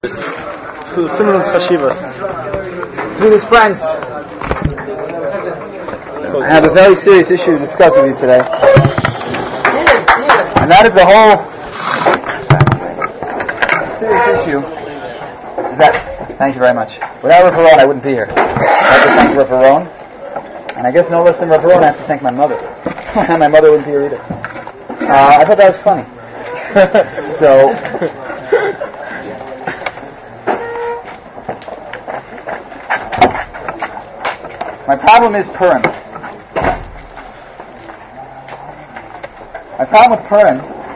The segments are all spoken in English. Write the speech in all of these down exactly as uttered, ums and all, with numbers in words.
Swedish friends, I have a very serious issue to discuss with you today, and that is the whole serious issue is that, thank you very much, without Rav Aron I wouldn't be here. I have to thank Rav Aron, and I guess no less than Rav Aron I have to thank my mother, and my mother wouldn't be here either. Uh, I thought that was funny. so My problem is Purim. My problem with Purim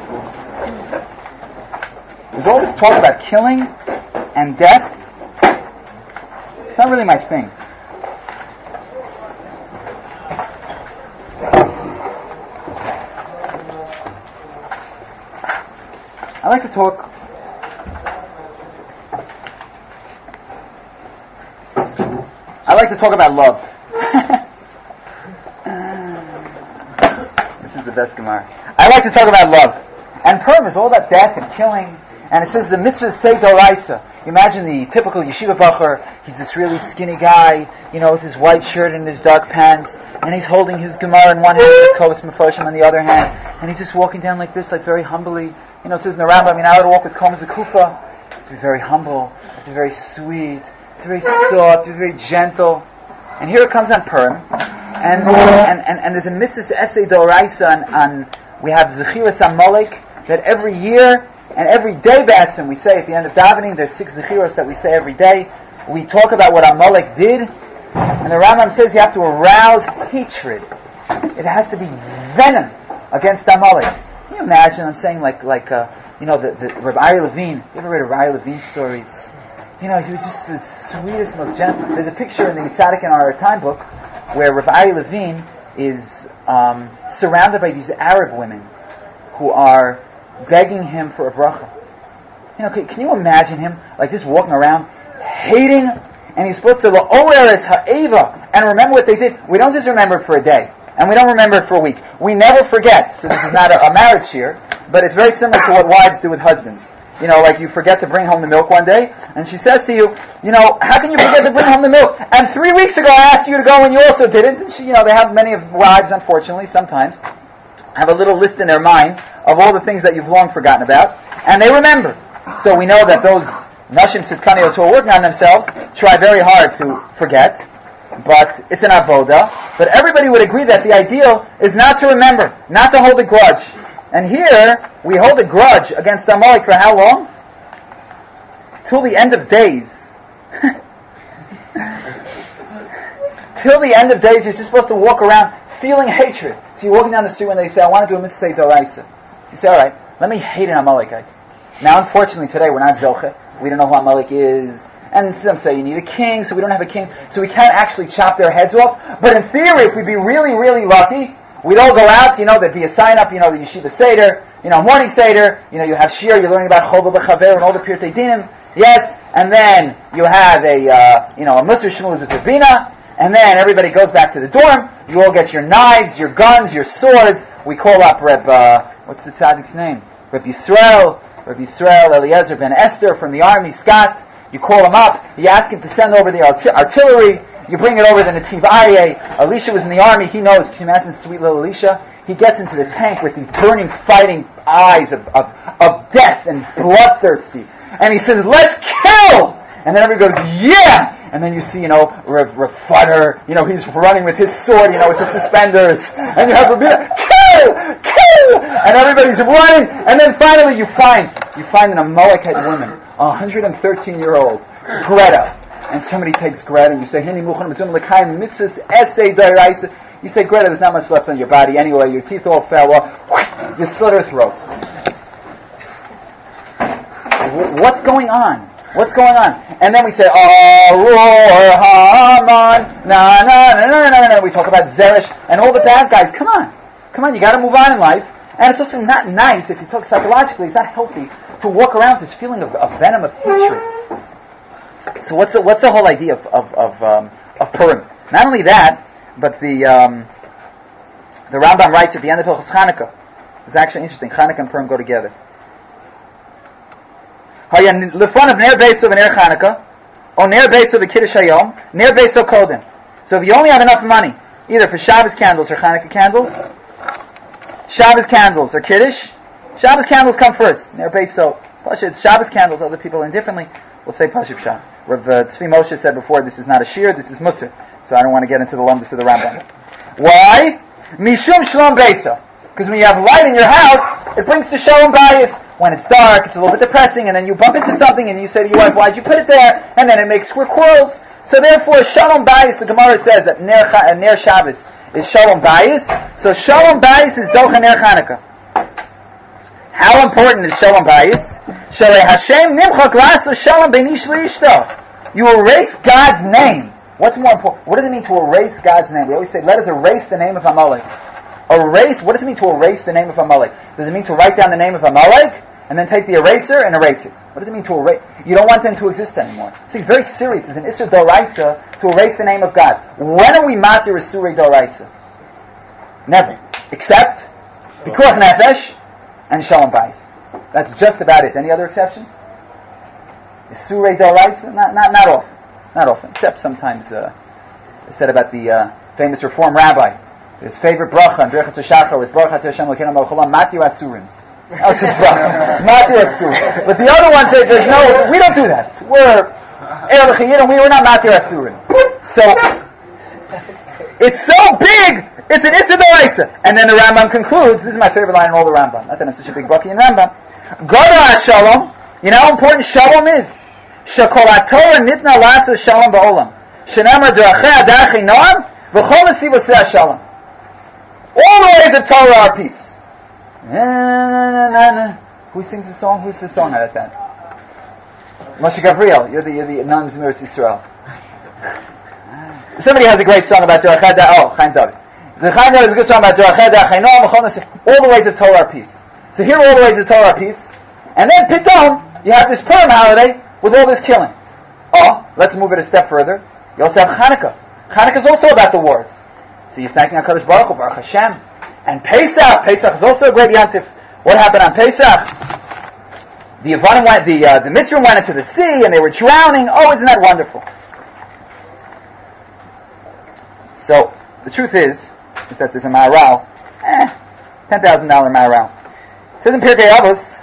is all this talk about killing and death. It's not really my thing. I like to talk I like to talk about love. This is the best Gemara. I like to talk about love. And Purim is all about death and killing. And it says the mitzvah say doraisa. You imagine the typical yeshiva bacher. He's this really skinny guy, you know, with his white shirt and his dark pants. And he's holding his Gemara in one hand, his Kovetz Mefarshim on the other hand. And he's just walking down like this, like very humbly. You know, it says in the Rambam, I mean, I would walk with Koma Zekufa. To be very humble. To be very sweet. To be very soft. To be very gentle. And here it comes on Purim. And, and, and, and there's a mitzvah essay doraisa on, on, we have Zechiras Amalek, that every year and every day, Batson, we say at the end of davening, there's six Zechiros that we say every day. We talk about what Amalek did, and the Rambam says you have to arouse hatred. It has to be venom against Amalek. Can you imagine? I'm saying like, like uh, you know, the, the Rabbi Ari Levine. You ever read Rabbi Ari Levine stories? You know, he was just the sweetest, most gentle. There's a picture in the Tzaddik in our time book where Rabbi Ari Levine is um, surrounded by these Arab women who are begging him for a bracha. You know, can, can you imagine him like just walking around hating, and he's supposed to la'oeretz ha'eva, and remember what they did. We don't just remember it for a day, and we don't remember it for a week. We never forget. So this is not a, a marriage here, but it's very similar to what wives do with husbands. You know, like you forget to bring home the milk one day, and she says to you, you know, how can you forget to bring home the milk? And three weeks ago I asked you to go and you also didn't. And she, you know, they have many of wives, unfortunately, sometimes, have a little list in their mind of all the things that you've long forgotten about, and they remember. So we know that those Nashim Tzidkanios who are working on themselves try very hard to forget, but it's an avoda. But everybody would agree that the ideal is not to remember, not to hold a grudge. And here, we hold a grudge against Amalek for how long? Till the end of days. Till the end of days, you're just supposed to walk around feeling hatred. So you're walking down the street when they say, I want to do a mitzvah d'oraisa. You say, alright, let me hate an Amalekite. Now, unfortunately, today we're not Zoche. We don't know who Amalek is. And some say you need a king, so we don't have a king. So we can't actually chop their heads off. But in theory, if we'd be really, really lucky, we'd all go out, you know, there'd be a sign up, you know, the Yeshiva Seder, you know, morning Seder, you know, you have Shir, you're learning about Chova B'Chaver and all the Pirtei Dinim, yes, and then you have a, uh, you know, a Musar Shmuz with Rabina, and then everybody goes back to the dorm, you all get your knives, your guns, your swords, we call up Reb, uh, what's the Tzaddik's name? Reb Yisrael, Reb Yisrael Eliezer ben Esther from the army, Scott, you call him up, you ask him to send over the arti- artillery, you bring it over the Nativ Aryeh. Elisha was in the army, he knows. Can you imagine sweet little Elisha? He gets into the tank with these burning, fighting eyes of, of, of death and bloodthirsty. And he says, let's kill! And then everybody goes, yeah! And then you see, you know, Rav, Rav Futter, you know, he's running with his sword, you know, with the suspenders. And you have Rabina, kill! Kill! And everybody's running. And then finally you find, you find an Amalekite woman, a one hundred thirteen-year-old, Greta. And somebody takes Greta and you say, Hini Muchan Mizum L'Chaim Mitzvahs Essay D'Oraisa. You say, Greta, there's not much left on your body anyway, your teeth all fell off, you slit her throat. What's going on? What's going on? And then we say, Aror Haman, na na na na na na. We talk about Zeresh and all the bad guys. Come on. Come on, you gotta move on in life. And it's also not nice, if you talk psychologically, it's not healthy to walk around with this feeling of, of venom, of hatred. So what's the what's the whole idea of of of, um, of Purim? Not only that, but the um, the Rambam writes at the end of Hilchos Chanukah. It's actually interesting. Chanukah and Purim go together. Haya lefon of ner beisov and ner Chanukah, or ner beisov and kiddush hayom, ner beisov kodim. So if you only have enough money, either for Shabbos candles or Chanukah candles, Shabbos candles or kiddush, Shabbos candles come first. Ner beisov. It's Shabbos candles. Other people indifferently will say Pashib Shah. Rav uh, Tzvi Moshe said before, this is not a shir, this is Musar. So I don't want to get into the lumdus of the Rambam. Why? Mishum Shalom Beisa. Because when you have light in your house, it brings to Shalom Bayis. When it's dark, it's a little bit depressing, and then you bump into something, and you say to your wife, why'd you put it there? And then it makes quarrels. So therefore, Shalom Bayis, the Gemara says that Ner, uh, Ner Shabbos is Shalom Bayis. So Shalom Bayis is Docha Ner Chanukah. How important is Shalom Bayis? Shalei Hashem Nimchak Lasa Shalom Beinish Leishto. You erase God's name. What's more important? What does it mean to erase God's name? We always say, let us erase the name of Amalek. Erase, what does it mean to erase the name of Amalek? Does it mean to write down the name of Amalek and then take the eraser and erase it? What does it mean to erase? You don't want them to exist anymore. See, very serious. It's an Isser Doraisa to erase the name of God. When are we matir Isurei Doraisa? Never. Except Pikuach Nefesh and Shalom Bayis. That's just about it. Any other exceptions? Isurei Doraisa? Not, not, not often. Not often. Except sometimes uh, it's said about the uh, famous Reform rabbi. His favorite bracha and Berachas HaShachar was Baruch Atah Hashem Elokeinu Melech Haolam Matir Asurins. That was his bracha. Matir Asurin. But the other ones, there's no, we don't do that. We're Erech Yidin, we were not Matir Asurin. So, it's so big, it's an Issa D'Oraisa. And then the Rambam concludes, this is my favorite line in all the Rambam, not that I'm such a big bucky in Rambam. Goda Shalom, you know how important Shalom is? Shekol HaTorah Nitna Latsa Shalom Ba'olam. Shenamar D'Rachei Adarchei Noam, V'chol Nesivosei Shalom. All the ways of Torah are peace. Na, na, na, na. Who sings the song? Who's the song at that? Moshe Gavriel. You're the, you're the non-Zemir Yisrael. Somebody has a great song about Dorachei Adar. Oh, Chaim David. The Chaim David is a good song about Dorachei Adar. All the ways of Torah are peace. So here all the ways of Torah are peace. And then Pitom, you have this Purim holiday with all this killing. Oh, let's move it a step further. You also have Chanukah. Chanukah is also about the wars. So you're thanking HaKadosh Baruch Hu, Baruch Hashem. And Pesach, Pesach is also a great yantif. What happened on Pesach? The Yavanim went, the uh, the Mitzrayim went into the sea, and they were drowning. Oh, isn't that wonderful? So the truth is, is that there's a Maharal, eh, ten thousand dollar Maharal. It says in Pirkei Avos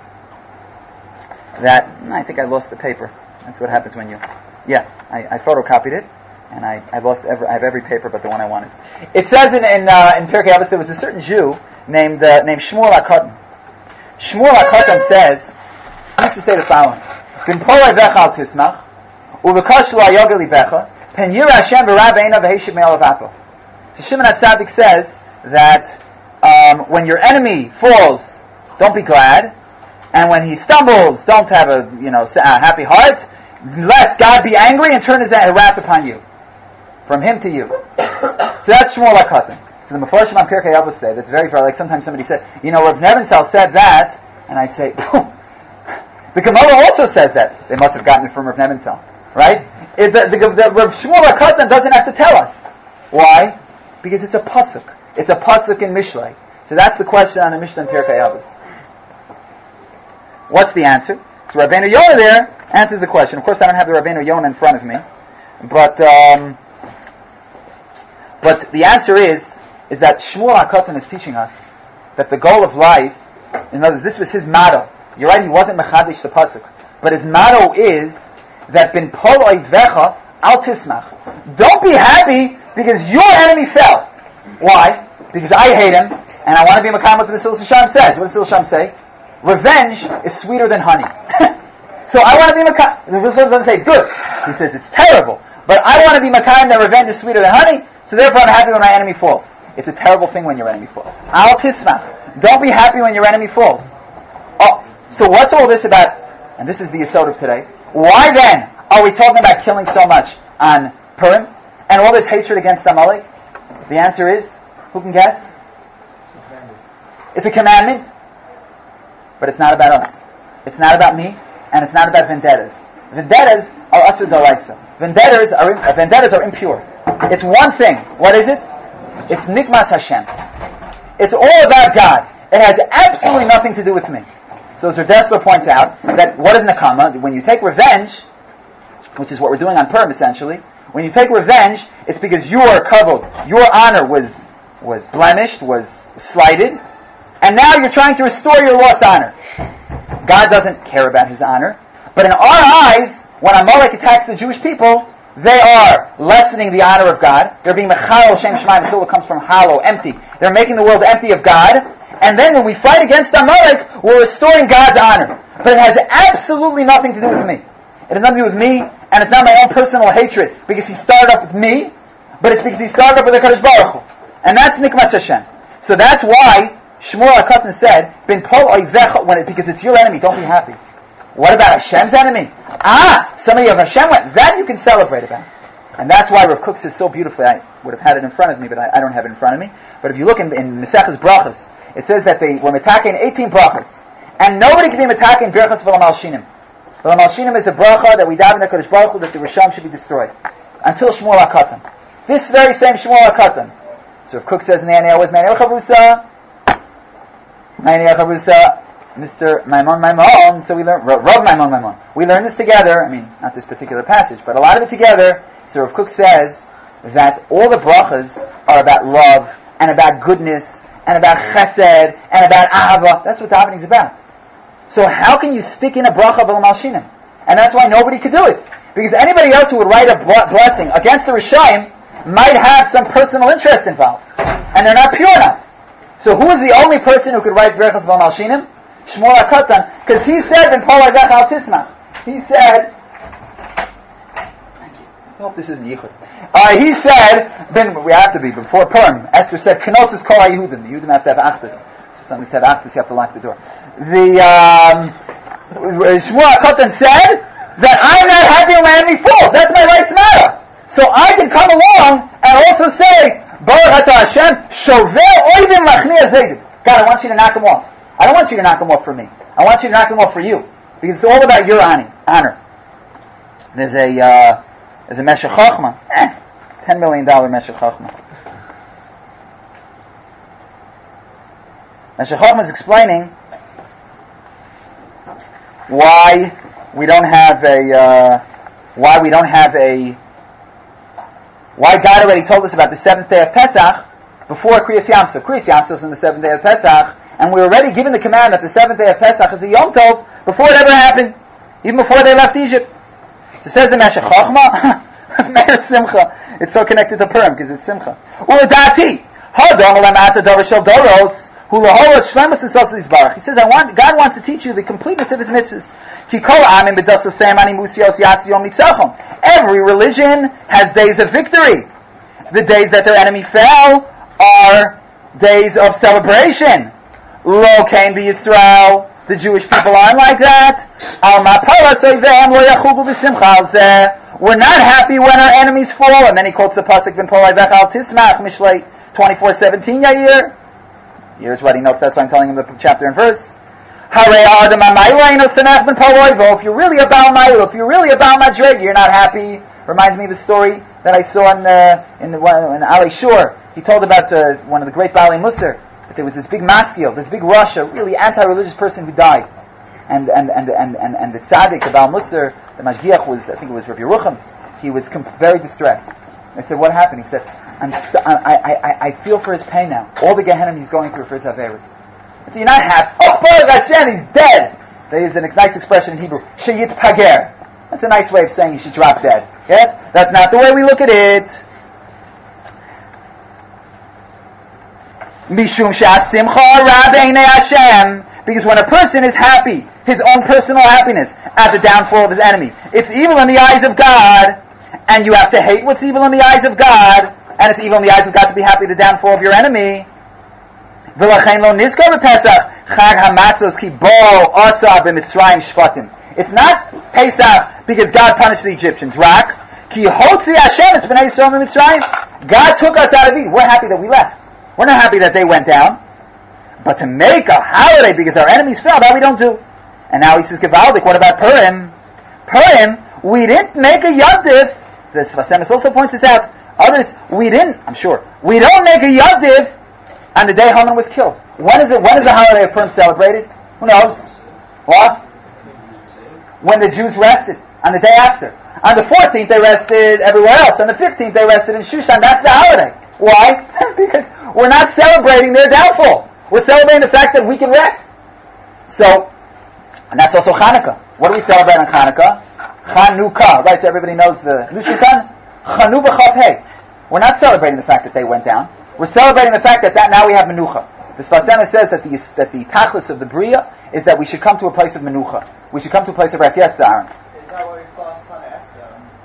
that I think I lost the paper. That's what happens when you, yeah, I, I photocopied it. And I, I lost every, I have every paper but the one I wanted. It says in in, uh, in Pirkei Avos there was a certain Jew named uh, named Shmuel HaKatan. Shmuel HaKatan says, he used to say the following: "Bin polei vecha al tismach, uvekash lo ayogel livecha, pen yira Hashem v'rab eina v'heshiv me'olav apo." So Shimon HaTzadik says that um, when your enemy falls, don't be glad, and when he stumbles, don't have a you know a happy heart, lest God be angry and turn his wrath upon you. From him to you. So that's Shmuel HaKatan. So the Mefarshim on Pirkei Avos say, that's very far, like sometimes somebody said, you know, Rav Nebenzahl said that, and I say, the Gemara also says that. They must have gotten it from Rav Nebenzahl. Right? It, the, the, the, Rav Shmuel HaKatan doesn't have to tell us. Why? Because it's a pasuk. It's a pasuk in Mishlei. So that's the question on the Mishnah in Pirkei Avos. What's the answer? So Rabbeinu Yonah there answers the question. Of course I don't have the Rabbeinu Yonah in front of me. But, um, But the answer is, is that Shmuel HaKatan is teaching us that the goal of life, in other words, this was his motto. You're right, he wasn't mechadish the pasuk, but his motto is that bin pol oivecha al tismach. Don't be happy because your enemy fell. Why? Because I hate him, and I want to be mekayem what the Mesil Sham says. What does Mesil Sham say? Revenge is sweeter than honey. So I want to be mekayem. The Mesil doesn't say it's good. He says it's terrible. But I want to be mekayem that revenge is sweeter than honey. So therefore I'm happy when my enemy falls. It's a terrible thing when your enemy falls. Al tismach. Don't be happy when your enemy falls. Oh, so what's all this about? And this is the yesod of today. Why then are we talking about killing so much on Purim? And all this hatred against Amalek? The answer is, who can guess? It's a commandment. But it's not about us. It's not about me. And it's not about vendettas. Vendettas are asur d'oraisa. Vendettas are, uh, vendettas are impure. It's one thing. What is it? It's Nikmas Hashem. It's all about God. It has absolutely nothing to do with me. So as Rav Dessler points out, that what is Nakama? When you take revenge, which is what we're doing on Purim essentially, when you take revenge, it's because your kavod, your honor was was blemished, was slighted, and now you're trying to restore your lost honor. God doesn't care about his honor, but in our eyes, when Amalek attacks the Jewish people, they are lessening the honor of God. They're being mechal shem shemaim. Mechil comes from hollow, empty. They're making the world empty of God. And then when we fight against Amalek, we're restoring God's honor. But it has absolutely nothing to do with me. It has nothing to do with me, and it's not my own personal hatred because he started up with me, but it's because he started up with the Kadosh Baruch Hu. And that's Nikmas Hashem. So that's why Shmuel HaKatan said, "Bin pol oivecha," when it, because it's your enemy, don't be happy. What about Hashem's enemy? Ah, somebody of Hashem went. That you can celebrate about. And that's why Rav Kook says so beautifully. I would have had it in front of me, but I, I don't have it in front of me. But if you look in, in Maseches Brachos, it says that they were metaking eighteen brachos, and nobody can be metaking Birchas V'lam Alshinim. V'lam Alshinim is a bracha that we daven the Kodesh Baruch Hu that the Risham should be destroyed until Shmuel HaKatan. This very same Shmuel HaKatan. So Rav Kook says in the Anei was Ma'anei Chavrusa, Ma'anei Chavrusa. Mister Maimon Maimon, so we learn, Rav Maimon Maimon. We learn this together, I mean, not this particular passage, but a lot of it together. So Rav Kook says that all the brachas are about love, and about goodness, and about chesed, and about ahava. That's what davening is about. So how can you stick in a bracha v'lam alshinim? And that's why nobody could do it. Because anybody else who would write a blessing against the Rishayim might have some personal interest involved. And they're not pure enough. So who is the only person who could write brachas v'lam alshinim? Shmuel HaKatan, because he said, "Ben Paul Agach Al Tisma." He said, I hope this isn't Yichud. Uh, he said, ben, we have to be, before Purim, Esther said, Kenosis Kol HaYehudim. The Yehudim have to have Achdus. So somebody said Achdus, you have to lock the door. The, um, Shmuel HaKatan said, that I'm not happy when my enemy falls. That's my rights matter. So I can come along and also say, Baruch Atah Hashem, Shover Oivim Lachni Azeidim. God, I want you to knock him off. I don't want you to knock them off for me. I want you to knock them off for you. Because it's all about your honor. There's a, uh, there's a Meshech Chochmah. Eh, ten million dollars Meshech Chochmah. Meshech Chochmah is explaining why we don't have a, uh, why we don't have a, why God already told us about the seventh day of Pesach before Kriyas Yamsuf. Kriyas Yamsuf is on the seventh day of Pesach. And we were already given the command that the seventh day of Pesach is a Yom Tov before it ever happened, even before they left Egypt. So says the Meshech Chochmah, Meir Simcha. It's so connected to Purim because it's Simcha. Uladati, Hadom Olam Ata Dover Shel Doros, Hu Laholot Shlemus Esos Yisbarach. He says, I want God wants to teach you the completeness of His mitzvahs. Ki Kol Amim B'Dasos Seimani Musios Yas Yom Nitzachom. Every religion has days of victory. The days that their enemy fell are days of celebration. Lo Kain B'Yisrael, the Jewish people aren't like that. Al Ma'pala Soivehem Lo Yachubu B'Simcha Zeh. We're not happy when our enemies fall. And then he quotes the pasuk Ben Polai Vech Al Tismach Mishlei twenty-four seventeen Yair. Here's what he notes. That's why I'm telling him the chapter and verse. Harei Adam Amayla Ino Senach Ben Poloivo. If you're really a Baal Ma'il, if you're really a Baal Madrig, you're not happy. Reminds me of a story that I saw in uh, in, in Ali Shur. He told about uh, one of the great Baalei Musar. But there was this big maskil, this big Russia, really anti-religious person who died. And and and and and, and the tzaddik, the Baal Musar, the Mashgiach was, I think it was Rabbi Yerucham, he was comp- very distressed. I said, what happened? He said, I'm so, I, I, I, I feel for his pain now. All the Gehenna he's going through for his Averis. I said, you're not happy. Oh, Baruch Hashem, he's dead. There is a nice expression in Hebrew, Sheyit Pager. That's a nice way of saying he should drop dead. Yes? That's not the way we look at it. Mishum Sha'asimcha Rab Einei Hashem. Because when a person is happy, his own personal happiness, at the downfall of his enemy, it's evil in the eyes of God, and you have to hate what's evil in the eyes of God, and it's evil in the eyes of God to be happy at the downfall of your enemy. V'lachein lo nizkar b'Pesach Chag HaMatzos ki bo asa b'Mitzrayim shvatim. It's not Pesach because God punished the Egyptians. Rak ki hotzi Hashem es b'nei Yisrael b'Mitzrayim. God took us out of Eden. We're happy that we left. We're not happy that they went down. But to make a holiday because our enemies fell, that we don't do. And now he says, Gevaldik, what about Purim? Purim, we didn't make a Yontif. The Sfas Emes also points this out. Others, we didn't, I'm sure, we don't make a Yontif on the day Haman was killed. When is it? When is the holiday of Purim celebrated? Who knows? What? When the Jews rested, on the day after. On the fourteenth, they rested everywhere else. On the fifteenth, they rested in Shushan. That's the holiday. Why? Because we're not celebrating their downfall. We're celebrating the fact that we can rest. So, and that's also Hanukkah. What do we celebrate on Hanukkah? Chanukah, right? So everybody knows the Lushukan. Chanu b'chav hey. We're not celebrating the fact that they went down. We're celebrating the fact that, that now we have Menucha. The Sfas Emes says that the that the tachlis of the Bria is that we should come to a place of Menucha. We should come to a place of rest. Yes, Aaron. Is that why we fast on Esther?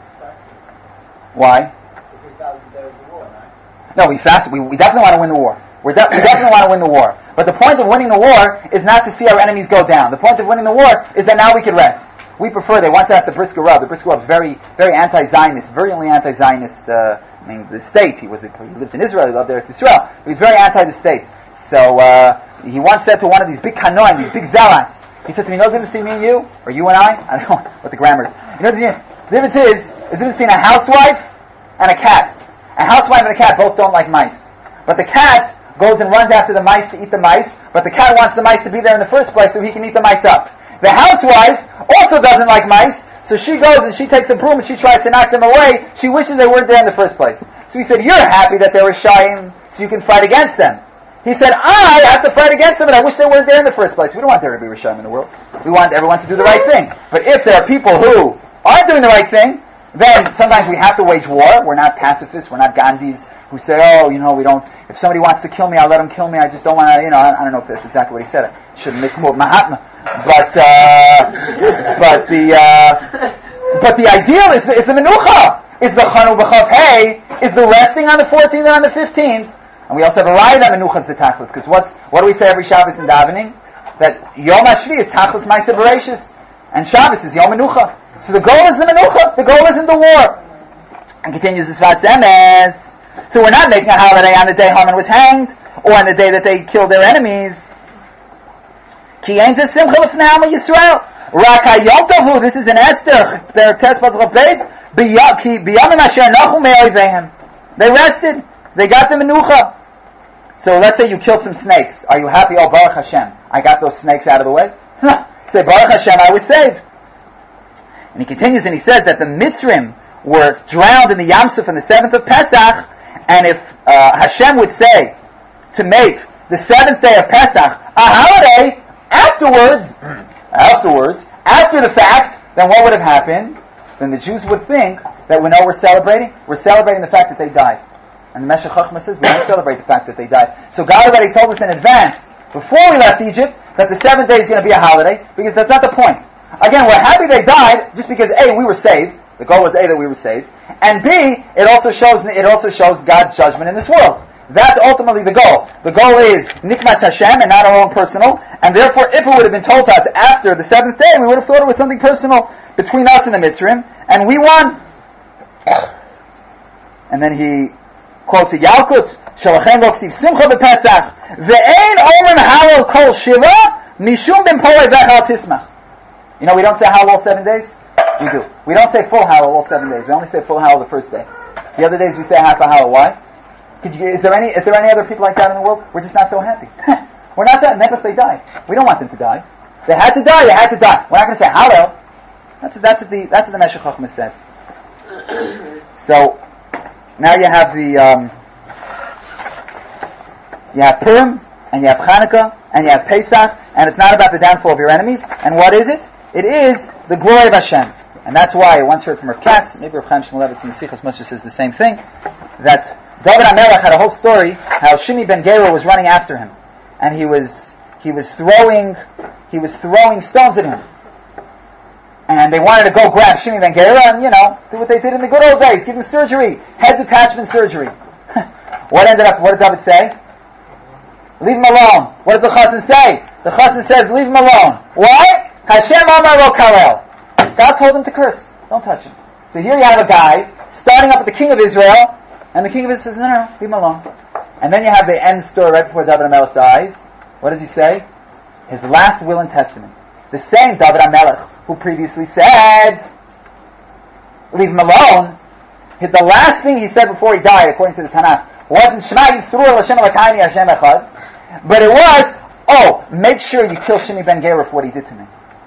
Why? Because that was the day of the war, right? No, we fasted. We, we definitely want to win the war. We're de- we definitely want to win the war. But the point of winning the war is not to see our enemies go down. The point of winning the war is that now we can rest. We prefer, they once asked the Brisker Rav, the Brisker Rav is very, very anti-Zionist, very only anti-Zionist, uh, I mean, the state. He was, he lived in Israel, he loved Eretz Israel. He was very anti the state. So, uh, he once said to one of these big kanoim, these big zealots, he said to me, you know the difference between me and you? Or you and I? I don't know what the grammar is. You know the difference is, is the difference between a housewife and a cat. A housewife and a cat both don't like mice. But the cat goes and runs after the mice to eat the mice, but the cat wants the mice to be there in the first place so he can eat the mice up. The housewife also doesn't like mice, so she goes and she takes a broom and she tries to knock them away. She wishes they weren't there in the first place. So he said, you're happy that they were shying so you can fight against them. He said, I have to fight against them and I wish they weren't there in the first place. We don't want there to be Rishayim in the world. We want everyone to do the right thing. But if there are people who aren't doing the right thing, then sometimes we have to wage war. We're not pacifists. We're not Gandhis who say, oh, you know, we don't, if somebody wants to kill me, I'll let him kill me. I just don't want to, you know, I, I don't know if that's exactly what he said. I shouldn't misquote Mahatma. But, uh, but the, uh, but the ideal is the, is the Menucha, is the Chanu B'chav Hey, is the resting on the fourteenth and on the fifteenth. And we also have a line that Menucha is the Tachlis, because what's, what do we say every Shabbos in davening? That Yom HaShvi is Tachlis Ma'aseh Bereishis, and Shabbos is Yom Menucha. So the goal is the Menucha, the goal isn't the war. And continues the Sfas Emes. So we're not making a holiday on the day Haman was hanged, or on the day that they killed their enemies. Ki ein ze simcha l'fnei Am Yisrael. Rak hayom tovu, this is in Esther, their test pasuk base, ki biyamim asher nachu me'oivehem. They rested, they got the menucha. So let's say you killed some snakes. Are you happy? Oh, Baruch Hashem, I got those snakes out of the way. Say, Baruch Hashem, I was saved. And he continues and he says that the Mitzrim were drowned in the Yam Suf on the seventh of Pesach, and if uh, Hashem would say to make the seventh day of Pesach a holiday, afterwards, afterwards, after the fact, then what would have happened? Then the Jews would think that we know we're celebrating, we're celebrating the fact that they died. And the Meshech Chochmah says we don't celebrate the fact that they died. So God already told us in advance, before we left Egypt, that the seventh day is going to be a holiday, because that's not the point. Again, we're happy they died, just because A, we were saved. The goal was A, that we were saved, and B, it also shows it also shows God's judgment in this world. That's ultimately the goal. The goal is Nikmat Hashem and not our own personal, and therefore if it would have been told to us after the seventh day, we would have thought it was something personal between us and the Mitzrim, and we won. And then he quotes a Yalkut, Shalachem lo ksiv simcha b'Pesach, ve'ein omrim halal kol shiva, mishum b'm polei v'echal tismach. You know, we don't say halal all seven days? We do. We don't say full halal all seven days. We only say full halal the first day. The other days we say half a halal. Why? Could you, is there any is there any other people like that in the world? We're just not so happy. We're not that. Never if they die. We don't want them to die. They had to die. They had to die. We're not going to say halal. That's that's what the that's what the Meshech Chochmah says. So now you have the um, you have Purim and you have Chanukah and you have Pesach, and it's not about the downfall of your enemies. And what is it? It is the glory of Hashem. And that's why I once heard from Rav Katz, maybe Rav Chaim Shmulevitz in the Sichos Moshe says the same thing, that David HaMelech had a whole story how Shimi ben Gera was running after him, and he was he was throwing he was throwing stones at him, and they wanted to go grab Shimi ben Gera and you know do what they did in the good old days, give him surgery, head detachment surgery. What ended up? What did David say? Leave him alone. What did the Chassan say? The Chassan says, leave him alone. Why? Hashem Amar Lo Karel. God told him to curse. Don't touch him. So here you have a guy starting up with the king of Israel, and the king of Israel says, no, no, no, leave him alone. And then you have the end story right before David HaMelech dies. What does he say? His last will and testament. The same David HaMelech who previously said, leave him alone, the last thing he said before he died, according to the Tanakh, wasn't Shema Yisrael Hashem Elokeinu Hashem Echad, but it was, oh, make sure you kill Shimi ben Gera for what he did to me.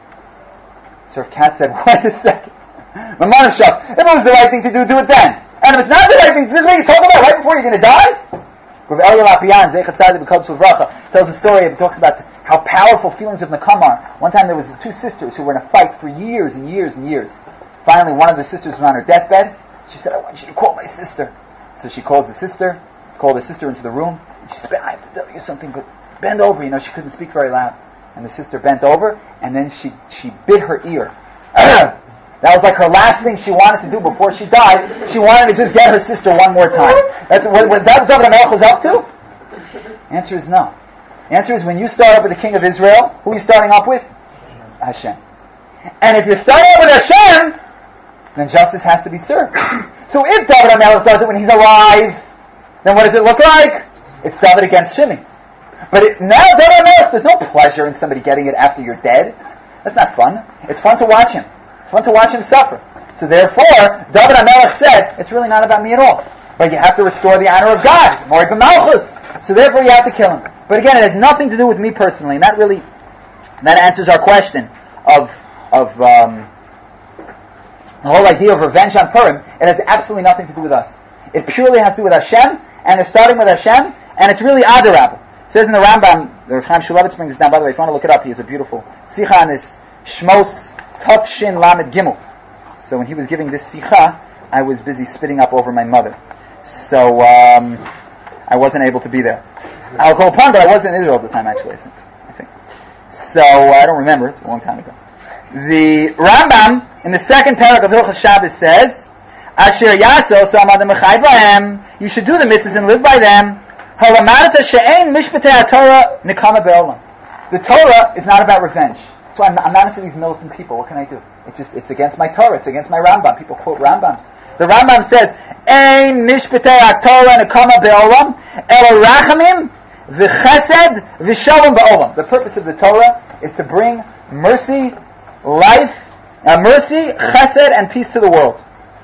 So Rav Katz said, wait a second. Maman Shach, if it was the right thing to do, do it then. And if it's not the right thing, this is what you talk about right before you're going to die? Rav Elya Lapian, Zeichat Tzaddik B'Kodesh L'Vracha, tells a story, it talks about how powerful feelings of Nekam are. One time there was two sisters who were in a fight for years and years and years. Finally, one of the sisters was on her deathbed. She said, I want you to call my sister. So she calls the sister, called the sister into the room, and she said, I have to tell you something, but bend over. You know, she couldn't speak very loud. And the sister bent over, and then she, she bit her ear. That was like her last thing she wanted to do before she died. She wanted to just get her sister one more time. That's what, was that what David HaMelech was up to? The answer is no. The answer is when you start up with the king of Israel, who are you starting up with? Hashem. And if you're starting up with Hashem, then justice has to be served. So if David HaMelech does it when he's alive, then what does it look like? It's David against Shimei. But it, now David HaMelech, there's no pleasure in somebody getting it after you're dead. That's not fun. It's fun to watch him. It's fun to watch him suffer. So therefore, David HaMelech said, it's really not about me at all. But you have to restore the honor of God. It's more b'malchus. So therefore you have to kill him. But again, it has nothing to do with me personally. And that really, that answers our question of, of um, the whole idea of revenge on Purim. It has absolutely nothing to do with us. It purely has to do with Hashem, and they're starting with Hashem, and it's really Adarab. It says in the Rambam, the Rav Chaim Shulevitz brings this down, by the way, if you want to look it up, he has a beautiful Sicha on this Shmos Tov Shin Lamed Gimel. So when he was giving this Sicha, I was busy spitting up over my mother. So um, I wasn't able to be there. I'll go upon, but I was in Israel at the time, actually, I think. I think. So uh, I don't remember, it's a long time ago. The Rambam, in the second paragraph of Hilchos Shabbos, says, Asher Yaso Samad Mechai Bahem, you should do the mitzvahs and live by them. Halamadata she'ein mishpatei Torah nikama be'olam. The Torah is not about revenge. That's why I'm not, I'm not into these militant people. What can I do? It's just, it's against my Torah. It's against my Rambam. People quote Rambams. The Rambam says, Ein mishpatei Torah nikama be'olam, elo rachamim v'chesed v'shalom be'olam. The purpose of the Torah is to bring mercy, life, uh, mercy, chesed, and peace to the world.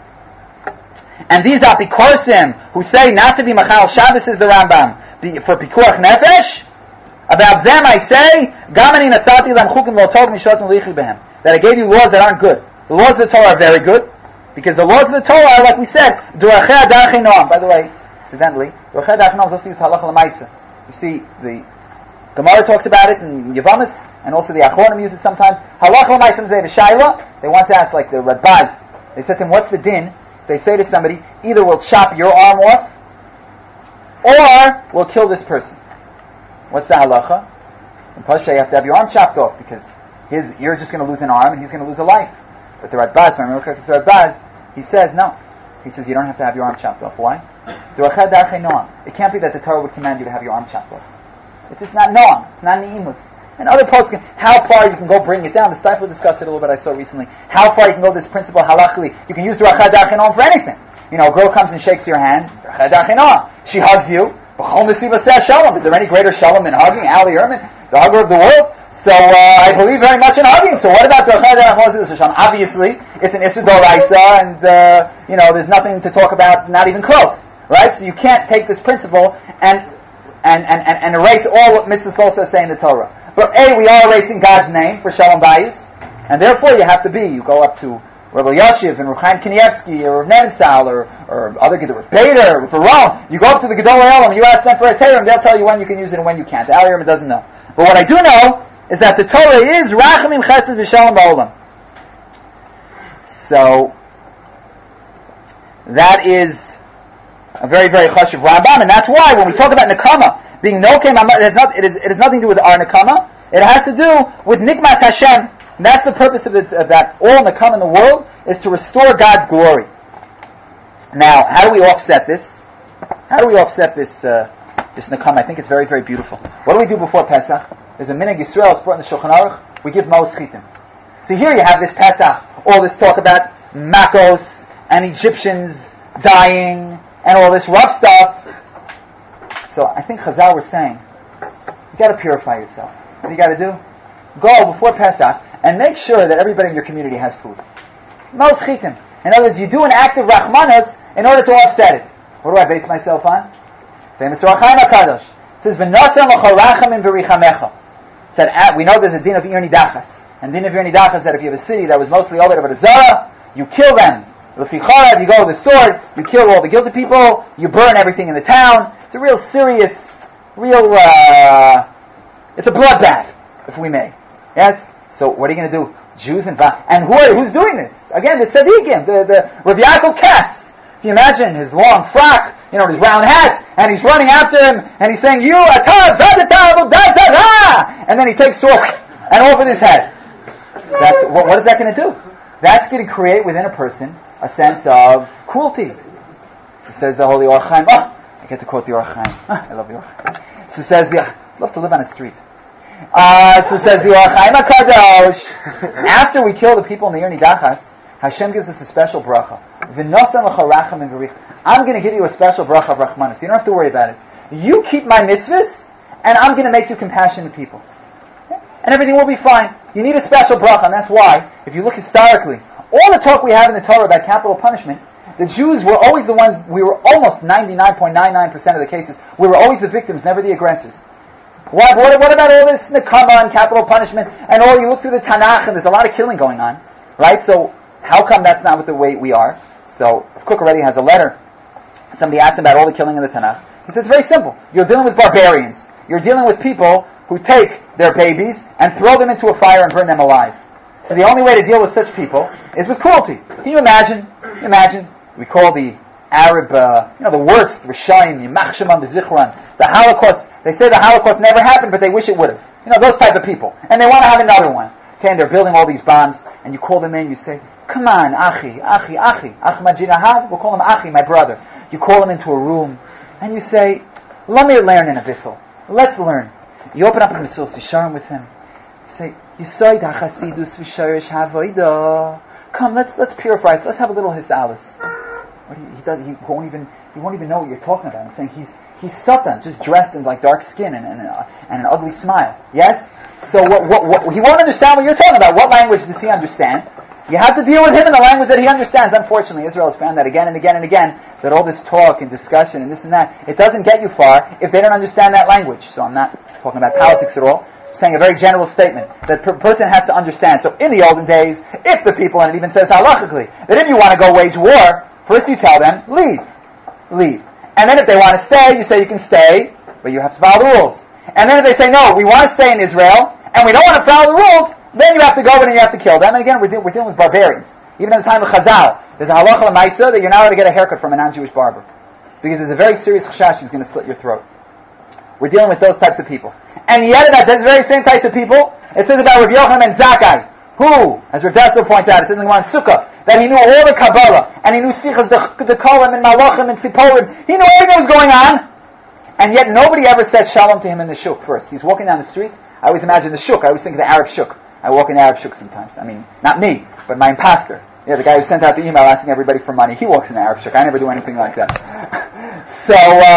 And these apikorsim who say not to be machal Shabbos, is the Rambam, be, for pikuach nefesh, about them I say, gamani nasati lam chukim lo tov mishot melichi behem, that I gave you laws that aren't good. The laws of the Torah are very good, because the laws of the Torah are, like we said, durachei darchei noam. By the way, incidentally, durachei darchei noam is also used to halacha l'maisa. You see, the Gemara talks about it in Yavamas, and also the Achronim use it sometimes. Halacha l'maisa zeh v'shayla. They once asked, like the Radbaz, they said to him, what's the din? They say to somebody, either we'll chop your arm off, or we'll kill this person. What's the halacha? In Pasha, you have to have your arm chopped off, because his, you're just going to lose an arm, and he's going to lose a life. But the Radbaz, when I remember correctly, the Radbaz, he says, no. He says, you don't have to have your arm chopped off. Why? It can't be that the Torah would command you to have your arm chopped off. It's just not noam. It's not ni'imus. And other posts, can, how far you can go bring it down. The Stifel discussed it a little bit, I saw recently. How far you can go this principle halachically. You can use durachei darchei noam for anything. You know, a girl comes and shakes your hand, durachei darchei noam. She hugs you, b'chol nesiva seh shalom. Is there any greater shalom than hugging? Ali Erman, the hugger of the world. So uh, I believe very much in hugging. So what about durachei darchei noam? Obviously, it's an issur d'oraisa, and uh, you know, there's nothing to talk about, not even close. Right? So you can't take this principle and and, and, and, and erase all what mitzvahs also say in the Torah. But A, we are erasing God's name for Shalom Bayis, and therefore you have to be, you go up to Rabbi Yashiv and Rav Chaim Kanievsky or Rav Nebenzahl or, or other Gedol, Rav Bader, Rav Aron, you go up to the Gedolei Olam, you ask them for a Torah, and they'll tell you when you can use it and when you can't. The Al Yirmiyah doesn't know. But what I do know is that the Torah is Rachamim Chesed V'Shalom Ba'olam. So, that is a very, very chashuv Rambam, and that's why when we talk about Nekama, being Nokem, it has, not, it, is, it has nothing to do with our Nekama. It has to do with Nikmas Hashem. And that's the purpose of, it, of that. All Nekama in the world is to restore God's glory. Now, how do we offset this? How do we offset this uh, this Nekama? I think it's very, very beautiful. What do we do before Pesach? There's a minhag Yisrael, it's brought in the Shulchan Aruch. We give Ma'os Chitim. So here you have this Pesach, all this talk about Makos and Egyptians dying and all this rough stuff. So I think Chazal was saying, you got to purify yourself. What do you got to do? Go before Pesach and make sure that everybody in your community has food. Ma'os Chitim. In other words, you do an act of Rachmanas in order to offset it. What do I base myself on? Famous Ohr HaChaim HaKadosh. It says, V'nosem l'chol rachamim v'richamecha. Said, we know there's a din of Ir Nidachas. And Din of Yernidachas said if you have a city that was mostly over to Zara, you kill them. L'ficharav, you go with a sword, you kill all the guilty people, you burn everything in the town. It's a real serious, real, uh, it's a bloodbath, if we may. Yes? So what are you going to do? Jews and Va- and who are, who's doing this? Again, the tzaddikim, the, the Rav Yaakov Katz. Can you imagine his long frock, you know, his round hat, and he's running after him, and he's saying, you atah, zadata, zadata, and then he takes sword and over his head. So that's, what, what is that going to do? That's going to create within a person a sense of cruelty. So says the Holy Or Chaim, oh, I get to quote the Or Chaim. Oh, I love the Or Chaim. So says the, I'd love to live on a street. Uh, so says the Or Chaim HaKadosh, after we kill the people in the Yernidachas, Hashem gives us a special bracha. I'm going to give you a special bracha of Rachmanis. You don't have to worry about it. You keep my mitzvahs, and I'm going to make you compassionate people. Okay? And everything will be fine. You need a special bracha, and that's why, if you look historically, all the talk we have in the Torah about capital punishment, the Jews were always the ones, we were almost ninety-nine point nine nine percent of the cases, we were always the victims, never the aggressors. What, what, what about all this nekama and capital punishment, and all, you look through the Tanakh, and there's a lot of killing going on, right? So, how come that's not the way we are? So, Cook already has a letter. Somebody asked him about all the killing in the Tanakh. He says, it's very simple. You're dealing with barbarians. You're dealing with people who take their babies and throw them into a fire and burn them alive. So the only way to deal with such people is with cruelty. Can you imagine? Can you imagine? We call the Arab, uh, you know, the worst, Rishayim, Yimach Shemam B'Zichron, the Holocaust. They say the Holocaust never happened, but they wish it would have. You know, those type of people. And they want to have another one. Okay, and they're building all these bombs, and you call them in, you say, come on, Achi, Achi, Achi, Ahmad Jinahav, we'll call him Achi, my brother. You call him into a room, and you say, let me learn in a vissel. Let's learn. You open up a Mesilas Yesharim with him. You say, Yisoid HaChasidus V'Shorish HaAvodah. Come, let's let's purify us. Let's have a little hisalis. What he, he does, he won't even he won't even know what you're talking about. I'm saying he's he's Satan, just dressed in like dark skin and and, uh, and an ugly smile. Yes. So what, what what he won't understand what you're talking about. What language does he understand? You have to deal with him in the language that he understands. Unfortunately, Israel has found that again and again and again, that all this talk and discussion and this and that, it doesn't get you far if they don't understand that language. So I'm not talking about politics at all. I'm saying a very general statement that a person has to understand. So in the olden days, if the people, and it even says halachically, that if you want to go wage war, first you tell them, leave. Leave. And then if they want to stay, you say you can stay, but you have to follow the rules. And then if they say, no, we want to stay in Israel, and we don't want to follow the rules, then you have to go in and you have to kill them. And again, we're, de- we're dealing with barbarians. Even in the time of Chazal, there's a halacha l'maisa that you're not allowed to get a haircut from a non-Jewish barber. Because there's a very serious chashash he's going to slit your throat. We're dealing with those types of people. And yet about those very same types of people, it says about Rabbi Yochanan and Zakkai, who, as Rav Dessler points out, it says in the Gemara Sukkah, that he knew all the Kabbalah, and he knew Sichas, the, the Kolim, and Malachim, and Tziporim. He knew everything that was going on. And yet nobody ever said shalom to him in the shuk first. He's walking down the street. I always imagine the shuk. I always think of the Arab shuk. I walk in the Arab shuk sometimes. I mean, not me, but my imposter. Yeah, the guy who sent out the email asking everybody for money. He walks in the Arab shuk. I never do anything like that. so,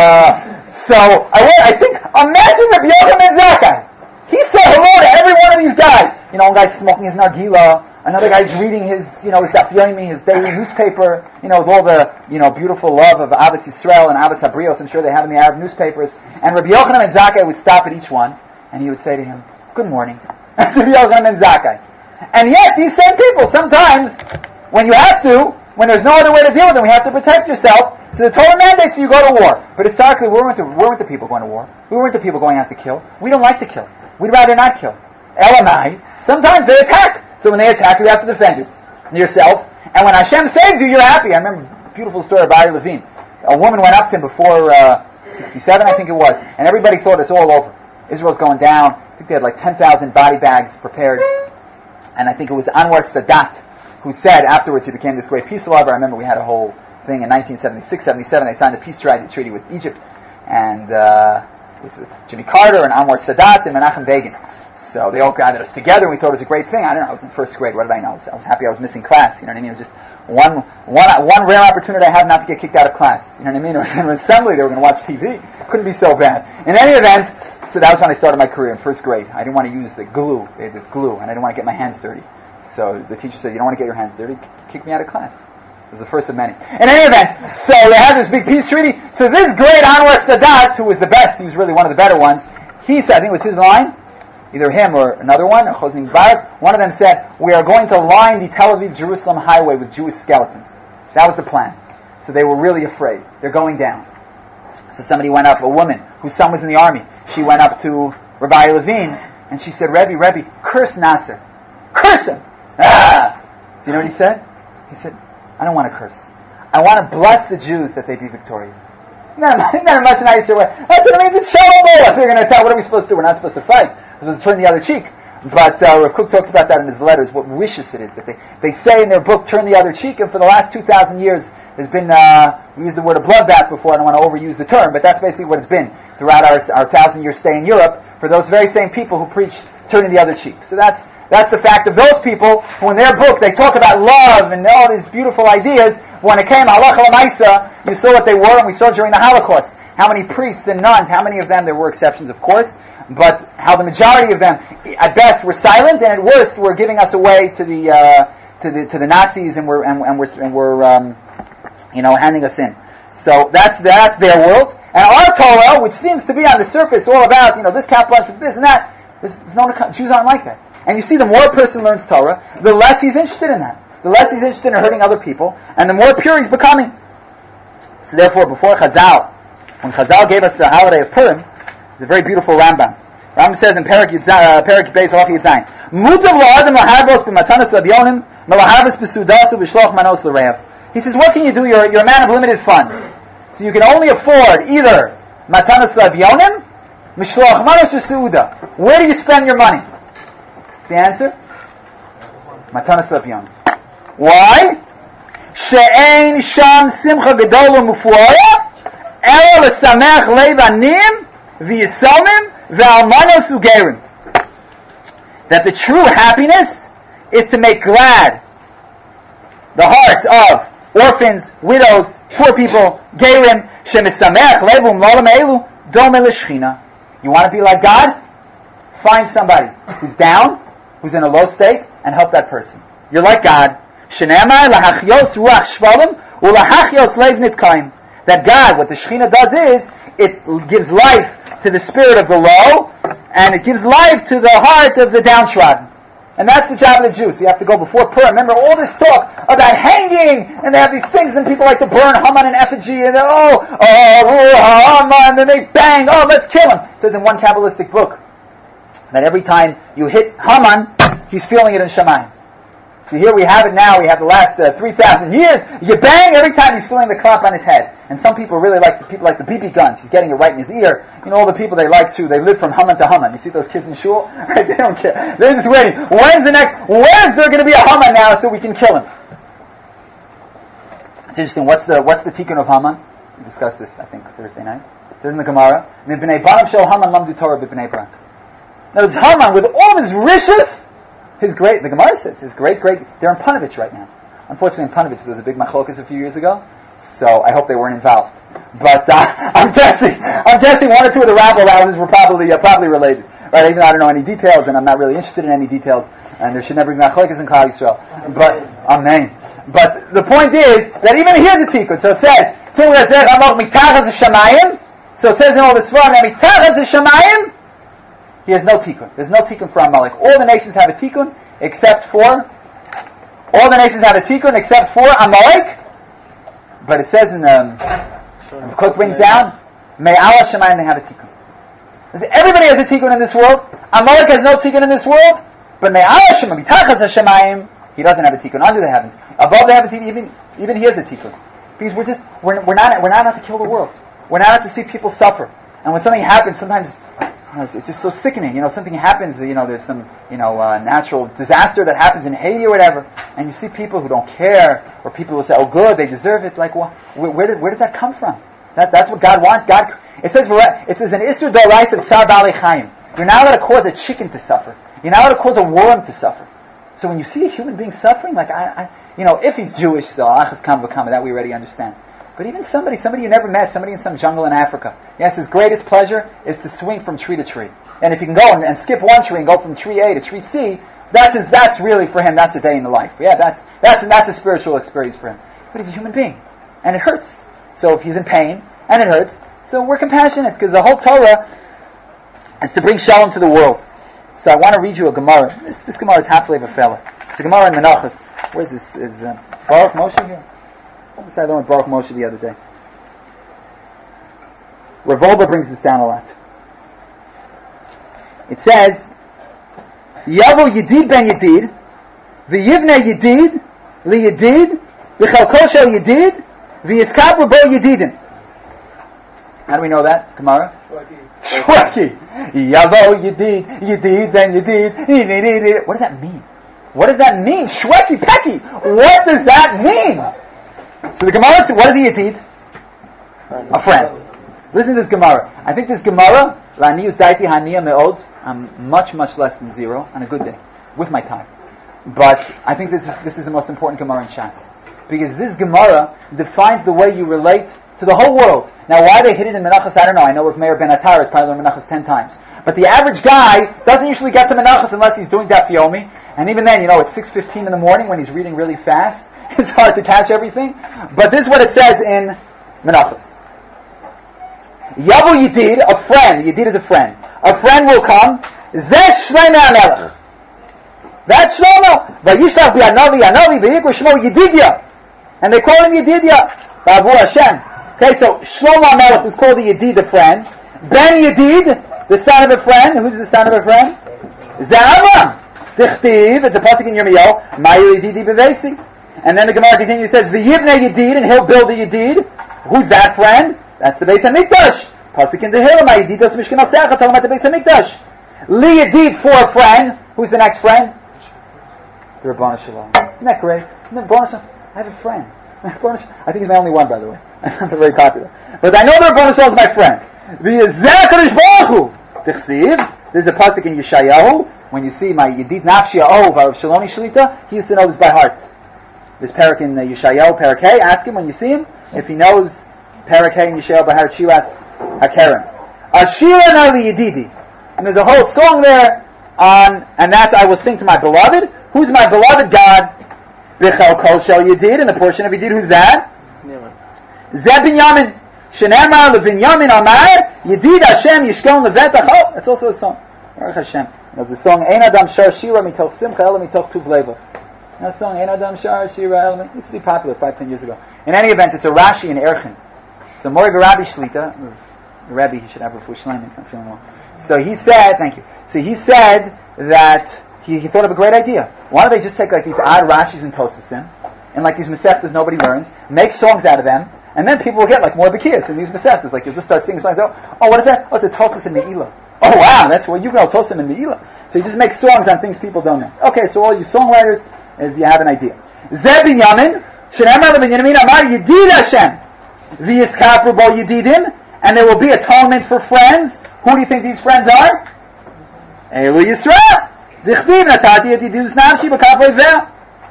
uh, so, I, I think, imagine Rabbi Yochanan and Zakkai. He said hello to every one of these guys. You know, one guy's smoking his nargila. Another guy's reading his, you know, his Daf Yomi, his daily newspaper, you know, with all the, you know, beautiful love of Abbas Yisrael and Abbas Habrios, I'm sure they have in the Arab newspapers. And Rabbi Yochanan and Zakkai would stop at each one, and he would say to him, good morning. Rabbi Yochanan and Zakkai. And yet, these same people, sometimes, when you have to, when there's no other way to deal with them, we have to protect yourself. So the Torah mandates you go to war. But historically, we weren't the, we weren't the people going to war. We weren't the people going out to kill. We don't like to kill. We'd rather not kill. Elamai, sometimes they attack. So when they attack, you have to defend it, yourself. And when Hashem saves you, you're happy. I remember a beautiful story of Ari Levine. A woman went up to him before uh, sixty-seven, I think it was, and everybody thought it's all over. Israel's going down. I think they had like ten thousand body bags prepared. And I think it was Anwar Sadat who said afterwards he became this great peace lover. I remember we had a whole thing in nineteen seventy-six, seventy-seven. They signed a peace treaty with Egypt. And uh, it was with Jimmy Carter and Anwar Sadat and Menachem Begin. So they all gathered us together. We thought it was a great thing. I don't know. I was in first grade. What did I know? I was, I was happy I was missing class. You know what I mean? It was just one, one, one rare opportunity I had not to get kicked out of class. You know what I mean? It was in an assembly. They were going to watch T V. Couldn't be so bad. In any event, so that was when I started my career in first grade. I didn't want to use the glue. They had this glue, and I didn't want to get my hands dirty. So the teacher said, "You don't want to get your hands dirty? Kick me out of class." It was the first of many. In any event, so they had this big peace treaty. So this great Anwar Sadat, who was the best, he was really one of the better ones. He said, I think it was his line. either him or another one, Chosni Mubarak, one of them said, we are going to line the Tel Aviv-Jerusalem highway with Jewish skeletons. That was the plan. So they were really afraid. They're going down. So somebody went up, a woman whose son was in the army. She went up to Rabbi Levine, and she said, Rebbe, Rebbe, curse Nasser. Curse him! Ah! So you know what he said? He said, I don't want to curse. I want to bless the Jews that they be victorious. Not, not a much nicer way. That's what it means. It's Shalom Aleichem. They're going to attack. What are we supposed to do? We're not supposed to fight. We're supposed to turn the other cheek. But uh, Rav Kook talks about that in his letters, what vicious it is. That they, they say in their book, turn the other cheek, and for the last two thousand years, there's been, uh, we used the word a bloodbath before, I don't want to overuse the term, but that's basically what it's been throughout our, our thousand-year stay in Europe, for those very same people who preached turning the other cheek. So that's that's the fact of those people who in their book, they talk about love and all these beautiful ideas. When it came, halacha l'maisa, you saw what they were, and we saw during the Holocaust, how many priests and nuns, how many of them, there were exceptions of course, but how the majority of them, at best, were silent, and at worst, were giving us away to the uh, to the to the Nazis, and were and, and were and were um, you know handing us in. So that's that's their world, and our Torah, which seems to be on the surface all about you know this cat bunch, this and that. This, no, Jews aren't like that, and you see, the more a person learns Torah, the less he's interested in that, the less he's interested in hurting other people, and the more pure he's becoming. So therefore, before Chazal, when Chazal gave us the holiday of Purim, it's a very beautiful Rambam. Rambam says in Perak Beis Halacha Yitzayin, Mutav la'adam laharbos b'matanas l'byonim, melaharvos b'sudasu v'shloch manos l'rev. He says, what can you do? You're, you're a man of limited funds. So you can only afford either matanas l'byonim, mishloch manos v'suda. Where do you spend your money? The answer? Matanas l'byonim. Why? She'ein sham simcha gedol u'mufuora, ela l'samech lev anim v'yisomim v'almanos ugerim. That the true happiness is to make glad the hearts of orphans, widows, poor people, gerim, shemisamech levum lolam elu dome l'shchina. You want to be like God? Find somebody who's down, who's in a low state, and help that person. You're like God. Shenamar lahachyos ruach shvalim ulahachyos lev nitkaim. That God, what the Shechina does is, it gives life to the spirit of the low, and it gives life to the heart of the downtrodden. And that's the job of the Jews. So you have to go before Purim. Remember all this talk about hanging, and they have these things, and people like to burn Haman and effigy, and oh, oh, Haman, and then they bang, oh, let's kill him. It says in one Kabbalistic book that every time you hit Haman, he's feeling it in Shemayim. So here we have it now, we have the last uh, three thousand years, you bang, every time he's feeling the clap on his head. And some people really like the people like the B B guns, he's getting it right in his ear. You know, all the people they like to, they live from Haman to Haman. You see those kids in shul? Right? They don't care. They're just waiting. When's the next, when's there going to be a Haman now so we can kill him? It's interesting, what's the what's the tikkun of Haman? We discussed this, I think, Thursday night. It says in the Gemara, B'nei Banav shel Haman lamdu Torah b'nei Barak. Now it's Haman, with all of his riches, his great, the Gemara says, his great, great, they're in Panovich right now. Unfortunately, in Panovich, there was a big machlokas a few years ago, so I hope they weren't involved. But uh, I'm guessing, I'm guessing one or two of the rabble houses were probably uh, probably related, right? Even though I don't know any details, and I'm not really interested in any details, and there should never be machlokas in Klal Yisrael. But amen. But the point is that even here's a tikkun. So it says, so it says in all the Sfarim, he has no tikkun. There's no tikkun for Amalek. All the nations have a tikkun except for all the nations have a tikkun except for Amalek. But it says in the, the Cook brings down, May Allah Shemayim, they have a tikkun. Everybody has a tikkun in this world. Amalek has no tikkun in this world, but May Allah Shemayim, Bitachas Shemayim, he doesn't have a tikkun under the heavens. Above the heavens, even even he has a tikkun. Because we're just we're we're not we're not out to kill the world. We're not out to see people suffer. And when something happens, sometimes you know, it's, it's just so sickening. You know, something happens. You know, there's some you know uh, natural disaster that happens in Haiti or whatever, and you see people who don't care, or people who say, "Oh, good, they deserve it." Like, well, where, where did where did that come from? That that's what God wants. God, it says it says an Isur Doraisa Tsar Baalei Chaim. You're not allowed to cause a chicken to suffer. You're not allowed to cause a worm to suffer. So when you see a human being suffering, like I, I you know, if he's Jewish, so achas kam v'kama, that we already understand. But even somebody, somebody you never met, somebody in some jungle in Africa, yes, his greatest pleasure is to swing from tree to tree. And if he can go and, and skip one tree and go from tree A to tree C, that's his, that's really for him. That's a day in the life. Yeah, that's that's that's a spiritual experience for him. But he's a human being, and it hurts. So if he's in pain and it hurts, so we're compassionate because the whole Torah is to bring shalom to the world. So I want to read you a Gemara. This, this Gemara is halfway of a fella. It's a Gemara in Menachos. Where's this? Is uh, Baruch Moshe here? I decided I went with Baruch Moshe the other day. Rav Wolbe brings this down a lot. It says, Yavo Yedid ben Yedid, v'yivne Yedid, li Yedid, v'chalko shel Yedid, v'yiskabru bo Yedidin. How do we know that, Gemara? Shwaki. Yavo Yedid, Yedid ben Yedid. What does that mean? What does that mean? Shweki Peki. What does that mean? So the Gemara says, what is a Yedid? A friend. Listen to this Gemara. I think this Gemara, La'anius daiti haniya me'od, I'm much, much less than zero on a good day, with my time. But I think this is, this is the most important Gemara in Shas. Because this Gemara defines the way you relate to the whole world. Now, why they hit it in Menachos, I don't know. I know if Meir Ben Attar has probably learned Menachos ten times. But the average guy doesn't usually get to Menachos unless he's doing Daf Yomi. And even then, you know, it's six fifteen in the morning when he's reading really fast. It's hard to catch everything. But this is what it says in Menachos. Yavu Yedid, a friend. Yedid is a friend. A friend will come. Zeh Shlomo HaMelech. That's Shlomo. Vayishlach bi'anavi, anavi, v'yikra Shmo Yedidya. And they call him Yedidya. Ba'avur Hashem. Okay, so Shlomo HaMelech was called a Yedid, a friend. Ben Yedid, the son of a friend. Who's the son of a friend? Zeh Avram. Dichtiv, it's a pasuk in Yirmiyahu. Mayu Yedidi b'veisi. And then the Gemara continues, says, V'yivne Yedid, and he'll build a Yedid. Who's that friend? That's the Beis HaMikdash. Pasuk in the Tehillim, Yedidas Mishkan Asecha, talking about the Beis HaMikdash. Li Yedid for a friend. Who's the next friend? The Rabbanu Shalom. Isn't that great? Rabbanu Shalom. I have a friend. I think he's my only one, by the way. I'm not very popular. But I know the Rabbanu Shalom is my friend. V'yezeh HaKadosh Baruch Hu. Tichsiv. There's a pasuk in Yeshayahu. When you see my Yedid Nafshi Ha'ov Rav Shaloni Shlita, he used to know this by heart. This parak in uh, Yeshayahu, parak Hey. Ask him when you see him if he knows parak Hey in Yeshayahu Bahar Shiras HaKeren. Ashira Nali Yedidi. And there's a whole song there on, and that's I will sing to my beloved. Who's my beloved God? V'chel kol shel Yedid, in the portion of Yedid, who's that? Zeh Binyamin. Shenemar leBinyamin Amar Yedid Hashem Yishkon Levetach. Oh, that's also a song. Baruch Hashem. There's a song Ein Adam Shar Shira Mitoch Simcha Ela Mitoch Tuv Leva. That song Ein Adam Shar Shira Ela. It used to be popular five, ten years ago. In any event, it's a Rashi in Erchin. So Morga Rabbi Shlita, the Rebbe, he should have a Refuah Shleima, he's not feeling well. So he said, thank you. So he said that he, he thought of a great idea. Why don't they just take like these odd Rashis and Tosasim, and like these Masechtas nobody learns, make songs out of them, and then people will get like more Bekiyas in these Masechtas. Like you'll just start singing songs. Oh, what is that? Oh, it's a Tosas and Me'ilah. Oh wow, that's what you know, Tosim and Me'ilah. So you just make songs on things people don't know. Okay, so all you songwriters, is you have an idea. Zeh Binyamin, Shenemar leBinyamin Amar Yedid Hashem. V'yiskapru bo Yedidim, and there will be atonement for friends. Who do you think these friends are? Elu Yisrael. Dichtiv natati yedidus nafshi b'kavoi veh.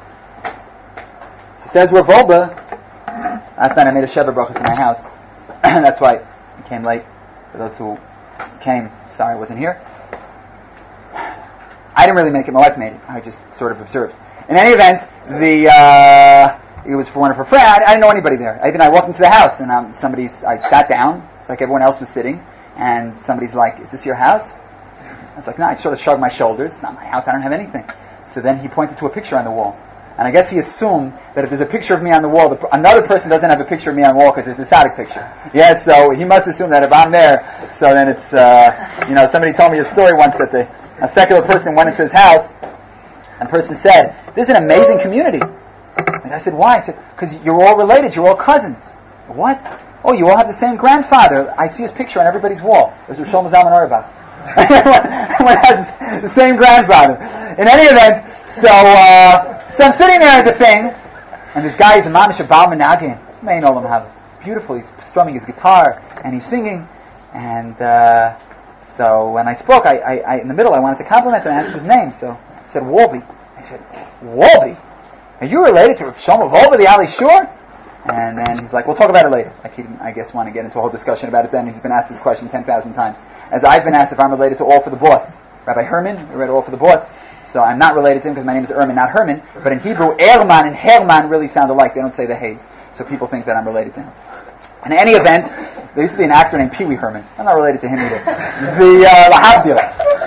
She says, Rav Wolbe, last night I made a Sheva Brachos in my house. That's why I came late. For those who came, sorry I wasn't here. I didn't really make it, my wife made it. I just sort of observed. In any event, the... Uh, it was for one of her friends. I, I didn't know anybody there. I, then I walked into the house, and um, somebody's. I sat down, like everyone else was sitting, and somebody's like, "Is this your house?" I was like, "No." I sort of shrugged my shoulders. It's not my house. I don't have anything. So then he pointed to a picture on the wall, and I guess he assumed that if there's a picture of me on the wall, the, another person doesn't have a picture of me on the wall because it's a Tzaddik picture. Yeah, so he must assume that if I'm there, so then it's. Uh, you know, somebody told me a story once that the, a secular person went into his house, and the person said, "This is an amazing community." And I said, why? I said, because you're all related, you're all cousins. What? Oh, you all have the same grandfather. I see his picture on everybody's wall. It was Shlomo Zalman Auerbach. Everyone has the same grandfather. In any event, so uh, so I'm sitting there at the thing, and this guy is a mamish of Baal Menagin. Mein Olam Haba. Beautiful, he's strumming his guitar, and he's singing. And uh, so when I spoke, I, I, I in the middle, I wanted to compliment him and ask his name. So I said, Wolbe. I said, Wolbe? Are you related to Shlomo Wolbe, the Ali Shur? And then he's like, we'll talk about it later. Like he didn't, I guess, want to get into a whole discussion about it then. He's been asked this question ten thousand times. As I've been asked if I'm related to All for the Boss. Rabbi Herman, I read All for the Boss. So I'm not related to him because my name is Erman, not Herman. But in Hebrew, Erman and Herman really sound alike. They don't say the Hayes. So people think that I'm related to him. In any event, there used to be an actor named Pee Wee Herman. I'm not related to him either. The uh, Lahavdil.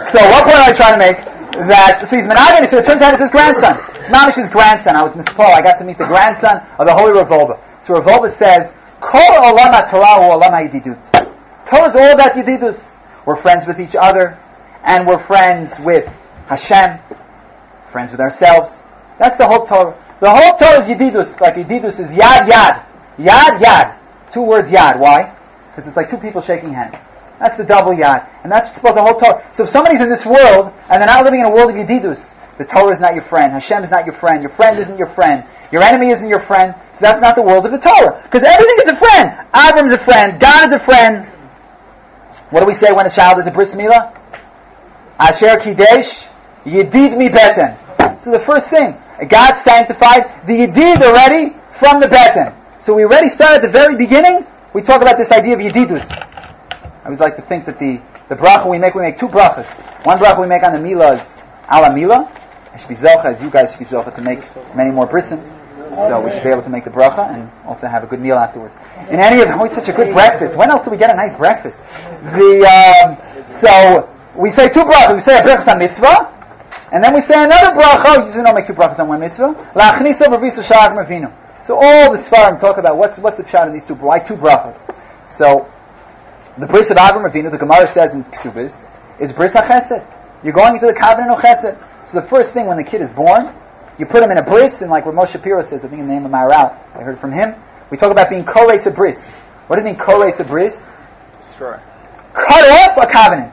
So what point am I trying to make? That, so he's Menagin, so it turns out it's his grandson. It's Mamish's grandson. I was Mister Paul. I got to meet the grandson of the Holy Rav Wolbe. So Rav Wolbe says, Kol olam ha-Torah hu olam ha-Yedidut. Torah is all about Yedidus. We're friends with each other, and we're friends with Hashem, friends with ourselves. That's the whole Torah. The whole Torah is Yedidus. Like Yedidus is Yad Yad. Yad Yad. Two words Yad. Why? Because it's like two people shaking hands. That's the double Yad. And that's about the whole Torah. So if somebody's in this world, and they're not living in a world of Yedidus, the Torah is not your friend. Hashem is not your friend. Your friend isn't your friend. Your enemy isn't your friend. So that's not the world of the Torah. Because everything is a friend. Avram is a friend. God is a friend. What do we say when a child is a bris milah? Asher kidesh yedid mi beten. So the first thing, God sanctified the yedid already from the beten. So we already start at the very beginning. We talk about this idea of yedidus. I always like to think that the, the bracha we make, we make two brachas. One bracha we make on the milah is ala milah. I should be zocha, as you guys should be zocha, to make many more brisim. So we should be able to make the bracha and also have a good meal afterwards. In any event, always such a good breakfast. When else do we get a nice breakfast? The um, so we say two brachas. We say a brachas on mitzvah, and then we say another bracha. You usually don't make two brachas on one mitzvah. La'achniso b'visu sha'ag mavinu. So all the Sfarim talk about what's what's the pshat in these two. Why two brachas? So the bris of Avram Avinu, the Gemara says in Ksubis, is bris hachesed. You're going into the covenant of chesed. So the first thing when the kid is born, you put him in a bris, and like what Moshe Shapiro says, I think in the name of Maharal, I heard from him, we talk about being koreis a bris. What do you mean koreis a bris? Destroy. Cut off a covenant.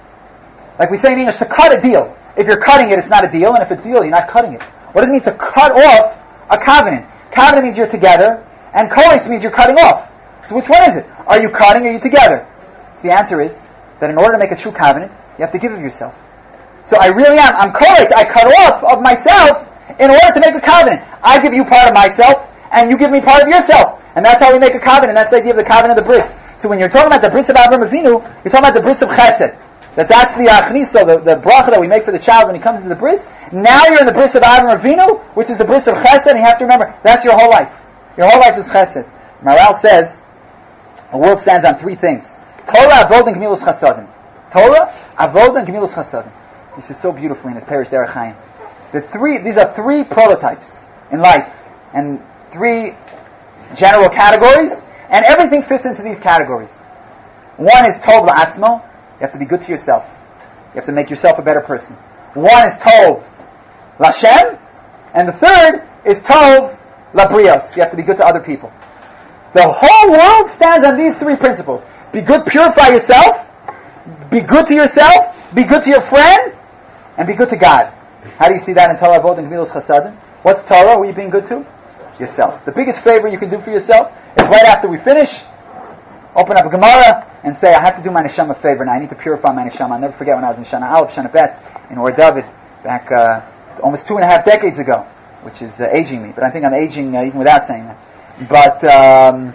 Like we say in English, to cut a deal. If you're cutting it, it's not a deal, and if it's a deal, you're not cutting it. What does it mean to cut off a covenant? Covenant means you're together, and koreis means you're cutting off. So which one is it? Are you cutting or are you together? So the answer is that in order to make a true covenant, you have to give of yourself. So I really am. I'm koreis. I cut off of myself in order to make a covenant. I give you part of myself, and you give me part of yourself. And that's how we make a covenant. That's the idea of the covenant of the bris. So when you're talking about the bris of Avram Avinu, you're talking about the bris of chesed. That that's the achniso, the, the bracha that we make for the child when he comes to the bris. Now you're in the bris of Avram Avinu, which is the bris of chesed, and you have to remember, that's your whole life. Your whole life is chesed. Maharal says, the world stands on three things. Torah, Avod, and Gemilus Chasadim. Torah, Avod, and Gemilus Chasadim. He says so beautifully in his Perish Derech Chaim. The three, these are three prototypes in life, and three general categories, and everything fits into these categories. One is Tov La'atzmo. You have to be good to yourself. You have to make yourself a better person. One is Tov L'Shem, and the third is Tov L'Brios. You have to be good to other people. The whole world stands on these three principles. Be good, purify yourself, be good to yourself, be good to your friend, and be good to God. How do you see that in Torah, Avod, and Gemilas Chasadim? What's Torah? Who are you being good to? Yourself. The biggest favor you can do for yourself is right after we finish, open up a Gemara and say, I have to do my neshama a favor now. I need to purify my neshama. I'll never forget when I was in Shana Aleph, Shana Bet, in Or David, back uh, almost two and a half decades ago, which is uh, aging me. But I think I'm aging uh, even without saying that. But um,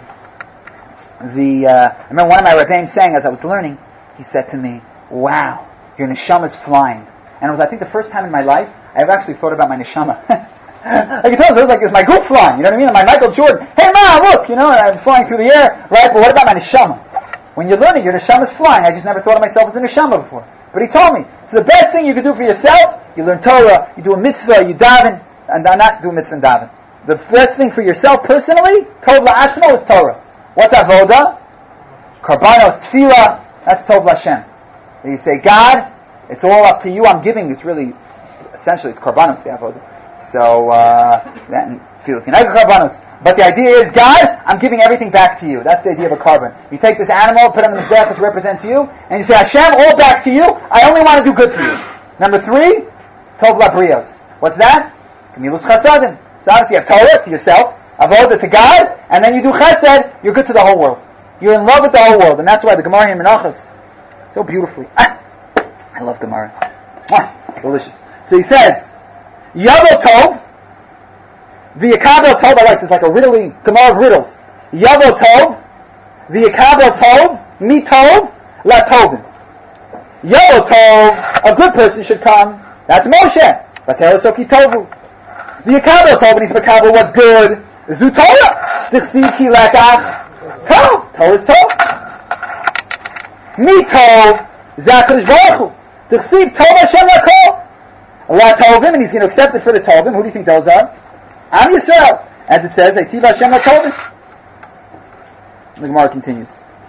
the uh, I remember one of my Rebbeim saying, as I was learning, he said to me, wow, your neshama is flying. And it was, I think, the first time in my life I've actually thought about my neshama. Like it was like, is my goof flying? You know what I mean? And my Michael Jordan, hey ma, look, you know, and I'm flying through the air, right? But what about my neshama? When you're learning, your neshama is flying. I just never thought of myself as a neshama before. But he told me, so the best thing you can do for yourself, you learn Torah, you do a mitzvah, you daven, and I'm not do a mitzvah and daven. The best thing for yourself personally, Tov La'atzmo, is Torah. What's avoda? Karbanos, tefillah, that's Tov L'Shem. You say, God, it's all up to you, I'm giving. It's really, essentially, it's karbanos, the avoda. So, uh, that feels karbanos. But the idea is, God, I'm giving everything back to you. That's the idea of a carbon. You take this animal, put it on the mizbeach, which represents you, and you say, Hashem, all back to you. I only want to do good to you. Number three, Tov L'Brios. What's that? Gemilus Chasadim. So obviously you have Torah to yourself, avoda to God, and then you do Chesed, you're good to the whole world. You're in love with the whole world, and that's why the Gemara here in Menachos, so beautifully. Ah, I love Gemara. Mwah, delicious. So he says, Yavo Tov, V'yakabel Tov, I like this, like a riddling Gemara of riddles. Yavo Tov, V'yakabel Tov, Mi Tov, La Tovin. Yavo Tov, a good person should come, that's Moshe. V'terosoki Tovu. V'yakabel Tov, and he's Makabel, what's good? Zu Torah. T'chsi ki lekach. Tov. Torah is Tov. Mi Tov, Zakadosh Baruch Hu. T'chsiv Tov Hashem Lakol. Allah Tovim, and he's going to accept it for the Tovim. Who do you think those are? Am Yisrael. As it says, Eitiv Hashem Latovim. The Gemara continues.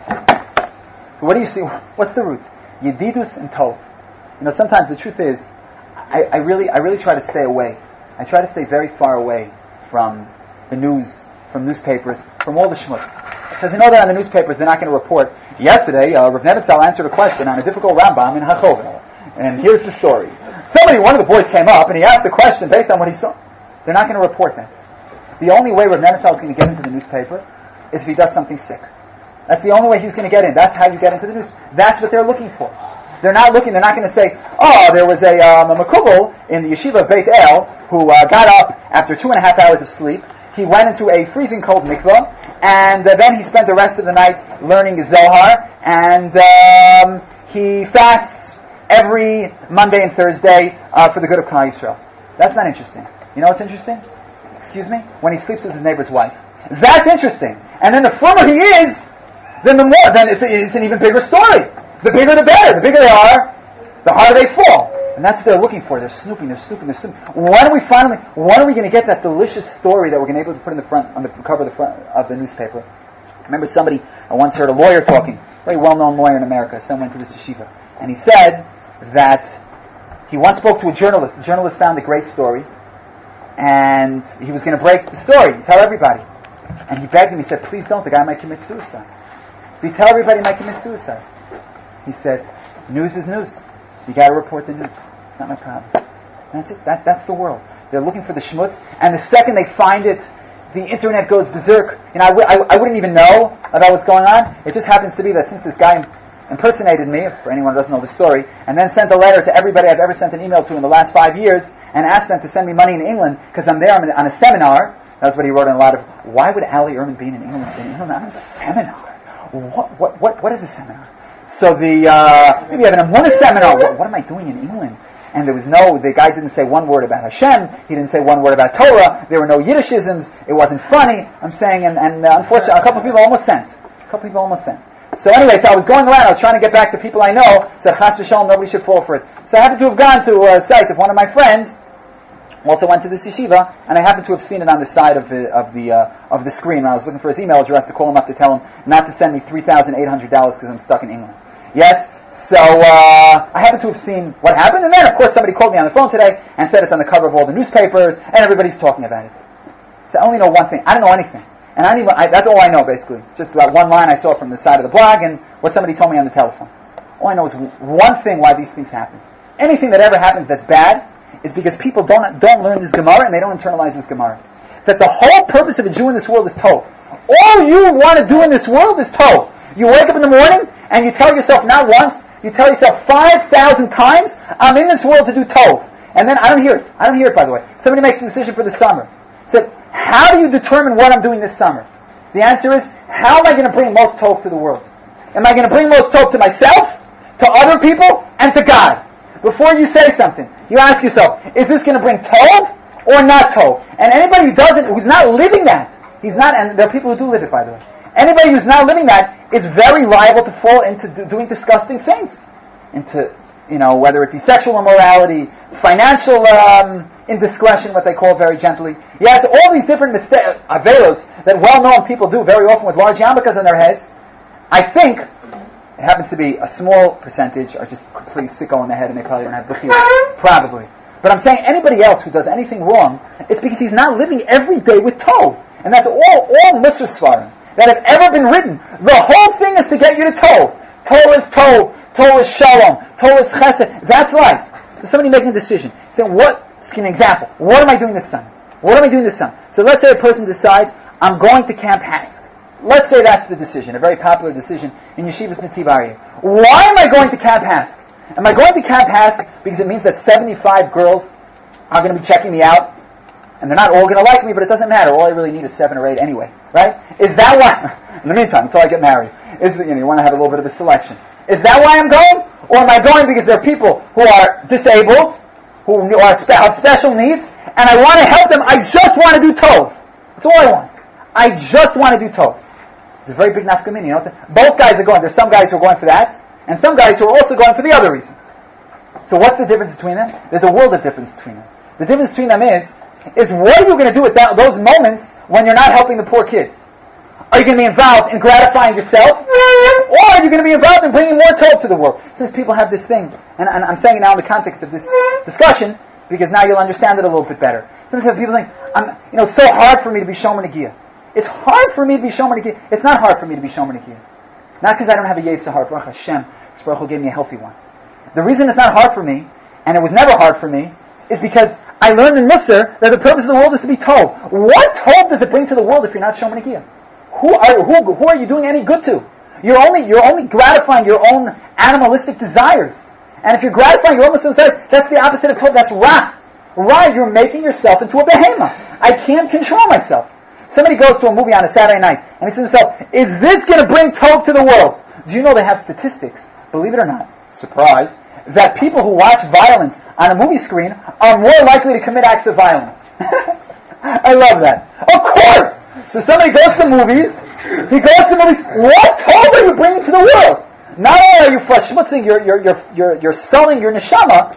So what do you see? What's the root? Yedidus and Tov. You know, sometimes the truth is, I, I really, I really try to stay away. I try to stay very far away from the news, from newspapers, from all the schmutz. Because I know that on the newspapers they're not going to report, yesterday uh, Rav Nebenzahl answered a question on a difficult Rambam in Hachovel. And here's the story. Somebody, one of the boys came up and he asked a question based on what he saw. They're not going to report that. The only way Rav Nebenzahl is going to get into the newspaper is if he does something sick. That's the only way he's going to get in. That's how you get into the news. That's what they're looking for. They're not looking, they're not going to say, oh, there was a, um, a makubal in the yeshiva of Beit El who uh, got up after two and a half hours of sleep. He went into a freezing cold mikvah, and uh, then he spent the rest of the night learning Zohar, and um, he fasts every Monday and Thursday uh, for the good of Klal Yisrael. That's not interesting. You know what's interesting? Excuse me? When he sleeps with his neighbor's wife. That's interesting. And then the firmer he is, then the more, then it's, a, it's an even bigger story. The bigger the better. The bigger they are, the harder they fall. And that's what they're looking for. They're snooping, they're snooping, they're snooping. When are we finally, when are we going to get that delicious story that we're going to be able to put in the front, on the cover of the front of the newspaper? I remember somebody, I once heard a lawyer talking, a very well-known lawyer in America, someone went to this yeshiva, and he said that he once spoke to a journalist. The journalist found a great story, and he was going to break the story, tell everybody. And he begged him, he said, please don't, the guy might commit suicide. If you tell everybody he might commit suicide. He said, news is news. You got to report the news. It's not my problem. That's it. That, that's the world. They're looking for the schmutz, and the second they find it, the internet goes berserk. You know, I, w- I, I wouldn't even know about what's going on. It just happens to be that since this guy impersonated me, for anyone who doesn't know the story, and then sent a letter to everybody I've ever sent an email to in the last five years, and asked them to send me money in England, because I'm there I'm on a seminar. That's what he wrote in a lot of, why would Ali Ehrman be in England, in England on a seminar? What, what, what, what is a seminar? So the, uh, maybe I have an Amunah seminar. What, what am I doing in England? And there was no, the guy didn't say one word about Hashem. He didn't say one word about Torah. There were no Yiddishisms. It wasn't funny. I'm saying, and, and uh, unfortunately, a couple of people almost sent. A couple of people almost sent. So anyway, so I was going around. I was trying to get back to people I know. Said, Chas v'shalom, nobody should fall for it. So I happened to have gone to a site of one of my friends. Also went to this yeshiva, and I happened to have seen it on the side of the of the uh, of the screen. And I was looking for his email address to call him up to tell him not to send me three thousand eight hundred dollars because I'm stuck in England. Yes, so uh, I happened to have seen what happened, and then of course somebody called me on the phone today and said it's on the cover of all the newspapers, and everybody's talking about it. So I only know one thing. I don't know anything, and I don't even, I, that's all I know basically. Just that one line I saw from the side of the blog and what somebody told me on the telephone. All I know is one thing why these things happen. Anything that ever happens that's bad is because people don't don't learn this Gemara and they don't internalize this Gemara. That the whole purpose of a Jew in this world is Tov. All you want to do in this world is Tov. You wake up in the morning and you tell yourself not once, you tell yourself five thousand times, I'm in this world to do Tov. And then I don't hear it. I don't hear it, by the way. Somebody makes a decision for the summer. Said, how do you determine what I'm doing this summer? The answer is, how am I going to bring most Tov to the world? Am I going to bring most Tov to myself, to other people, and to God? Before you say something, you ask yourself, is this going to bring Tov or not Tov? And anybody who doesn't, who's not living that, he's not, and there are people who do live it, by the way. Anybody who's not living that is very liable to fall into do, doing disgusting things. Into, you know, whether it be sexual immorality, financial um, indiscretion, what they call very gently. Yes, all these different mistakes, averos, that well-known people do very often with large yarmulkes on their heads. I think it happens to be a small percentage are just completely sicko in the head and they probably don't have bechira. Probably. But I'm saying anybody else who does anything wrong, it's because he's not living every day with Tov. And that's all, all Musar Svarim that have ever been written. The whole thing is to get you to Tov. Tov is Tov. Tov is Shalom. Tov is Chesed. That's life. So somebody making a decision. Saying, what, just an example, what am I doing this summer? What am I doing this summer? So let's say a person decides, I'm going to Camp Hask. Let's say that's the decision, a very popular decision in Yeshivas Netiv Aryeh. Why am I going to Camp Hask? Am I going to Camp Hask because it means that seventy-five girls are going to be checking me out? And they're not all going to like me, but it doesn't matter. All I really need is seven or eight anyway, right? Is that why, in the meantime, until I get married, is that, you know, you want to have a little bit of a selection. Is that why I'm going? Or am I going because there are people who are disabled, who are spe- have special needs, and I want to help them? I just want to do Tov. That's all I want. I just want to do Tov. It's a very big nafkamini, you know. Both guys are going. There's some guys who are going for that, and some guys who are also going for the other reason. So what's the difference between them? There's a world of difference between them. The difference between them is, is what are you going to do at that, those moments when you're not helping the poor kids? Are you going to be involved in gratifying yourself? Or are you going to be involved in bringing more Tov to the world? Since people have this thing, and, and I'm saying it now in the context of this discussion, because now you'll understand it a little bit better. Sometimes people think, I'm, you know, it's so hard for me to be Shomer Negiah. It's hard for me to be Shomer Negiah. It's not hard for me to be Shomer Negiah. Not because I don't have a Yetzer Hara, Baruch Hashem, Baruch Hu gave me a healthy one. The reason it's not hard for me, and it was never hard for me, is because I learned in Musar that the purpose of the world is to be Tov. What Tov does it bring to the world if you're not Shomer Negiah? Who are who, who are you doing any good to? You're only you're only gratifying your own animalistic desires. And if you're gratifying your own desires, that's the opposite of Tov. That's Ra. Ra, you're making yourself into a behemoth. I can't control myself. Somebody goes to a movie on a Saturday night and he says to himself, is this going to bring Tov to the world? Do you know they have statistics, believe it or not, surprise, that people who watch violence on a movie screen are more likely to commit acts of violence? I love that. Of course! So somebody goes to movies, he goes to movies, what Tov are you bringing to the world? Not only are you verschmutzing, you're, you're, you're, you're, you're selling your neshama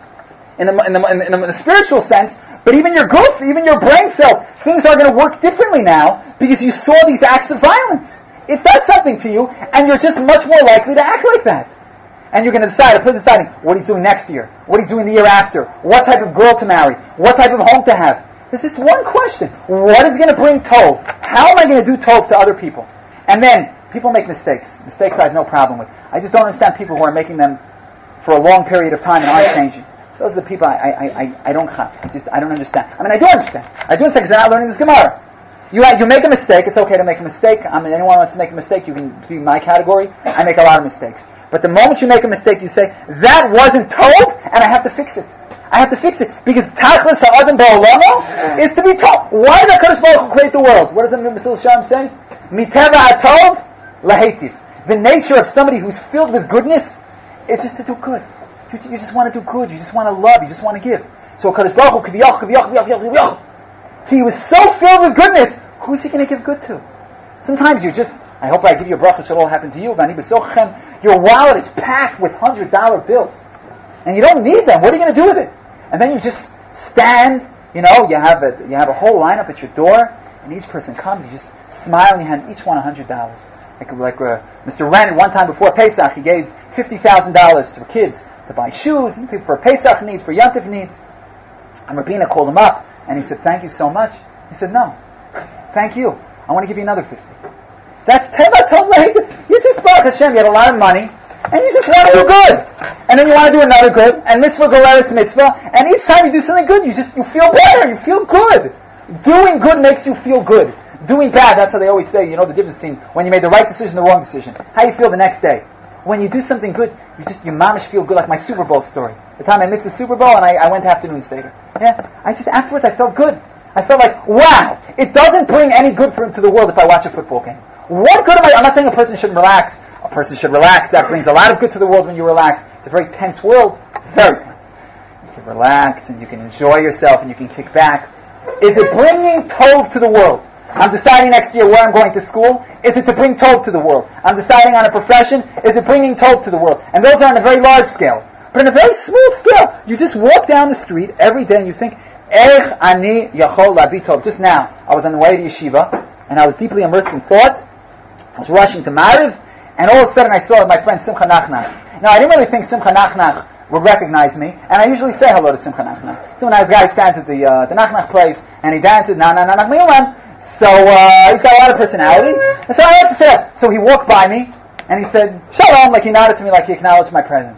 in the, in, the, in, the, in the spiritual sense, but even your goof, even your brain cells, things are going to work differently now because you saw these acts of violence. It does something to you, and you're just much more likely to act like that. And you're going to decide, a person deciding what he's doing next year, what he's doing the year after, what type of girl to marry, what type of home to have. There's just one question. What is going to bring Tov? How am I going to do Tov to other people? And then, people make mistakes. Mistakes I have no problem with. I just don't understand people who are making them for a long period of time and aren't changing. Those are the people I I, I, I don't I just I don't understand. I mean, I do understand. I do understand because I'm not learning this Gemara. You you make a mistake. It's okay to make a mistake. I mean, anyone who wants to make a mistake, you can be in my category. I make a lot of mistakes. But the moment you make a mistake, you say, that wasn't Tov, and I have to fix it. I have to fix it. Because Tachlis Ha'adam Ba'olamo is to be Tov. Why did HaKadosh Baruch Hu create the world? What does the Mesil Shalom say? Miteva HaTov Lahetiv. The nature of somebody who's filled with goodness is just to do good. You, you just want to do good. You just want to love. You just want to give. So HaKadosh Baruch Hu, Kiviyach, Kiviyach, Kiviyach, Kiviyach, he was so filled with goodness, who's he going to give good to? Sometimes you just, I hope I give you a bracha, it should all happen to you. Your wallet is packed with one hundred dollar bills. And you don't need them. What are you going to do with it? And then you just stand, you know, you have a you have a whole lineup at your door, and each person comes, you just smile, and you hand each one one hundred dollars. Like, like uh, Mister Wren, one time before Pesach, he gave fifty thousand dollars to kids to buy shoes, and for Pesach needs, for Yantif needs. And Rabina called him up, and he said, thank you so much. He said, no, thank you. I want to give you another fifty. That's Teva Tov. You just, Baruch Hashem, you had a lot of money, and you just want to do good. And then you want to do another good, and mitzvah goleres mitzvah, and each time you do something good, you just, you feel better, you feel good. Doing good makes you feel good. Doing bad, that's how they always say, you know the difference between when you made the right decision and the wrong decision. How you feel the next day. When you do something good, you just, you mamish feel good, like my Super Bowl story. The time I missed the Super Bowl and I, I went to afternoon Seder. Yeah, I just, afterwards I felt good. I felt like, wow, it doesn't bring any good for, to the world if I watch a football game. What good am I, I'm not saying a person shouldn't relax. A person should relax. That brings a lot of good to the world when you relax. It's a very tense world. Very tense. You can relax and you can enjoy yourself and you can kick back. Is it bringing Tov to the world? I'm deciding next year where I'm going to school. Is it to bring Tov to the world? I'm deciding on a profession. Is it bringing Tov to the world? And those are on a very large scale. But on a very small scale, you just walk down the street every day and you think, Erech ani yachol lavi tov. Just now, I was on the way to yeshiva, and I was deeply immersed in thought. I was rushing to Mariv, and all of a sudden I saw my friend Simcha Nachnach. Now, I didn't really think Simcha Nachnach would recognize me, and I usually say hello to Simcha Nachnach. Some nice guy stands at the uh, the Nachnach place, and he dances, na na na na na. So uh, he's got a lot of personality, and so I had to say that. So he walked by me, and he said, Shalom, like he nodded to me, like he acknowledged my presence.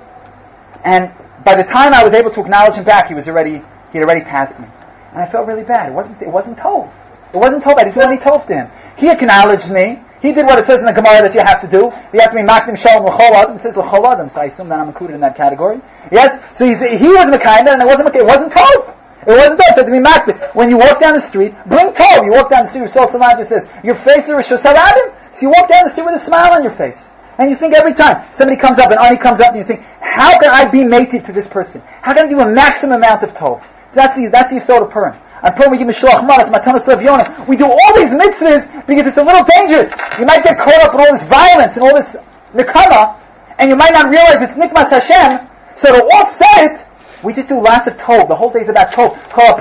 And by the time I was able to acknowledge him back, he was already he had already passed me, and I felt really bad. It wasn't it wasn't Tov. It wasn't Tov. I didn't do any Tov to him. He acknowledged me. He did what it says in the Gemara that you have to do. You have to be makdim shalom l'chol adam. It says l'chol adam, so I assume that I'm included in that category. Yes, so he's, he was Mekayim, and it wasn't it wasn't Tov. It wasn't Tov. It had to be makdim. When you walk down the street, bring Tov. You walk down the street, Rasul Salman says, your face is Rosh Hashanah. So you walk down the street with a smile on your face. And you think every time somebody comes up, an ani comes up, and you think, how can I be mated to this person? How can I do a maximum amount of Tov? So that's the that's the Yisod of Purim. On Purim we give Mishloach Manas, Matanos Lev Yonah. We do all these mitzvahs because it's a little dangerous. You might get caught up in all this violence and all this nikama, and you might not realize it's Nikmas Hashem. So to offset it, we just do lots of tov. The whole day is about tov.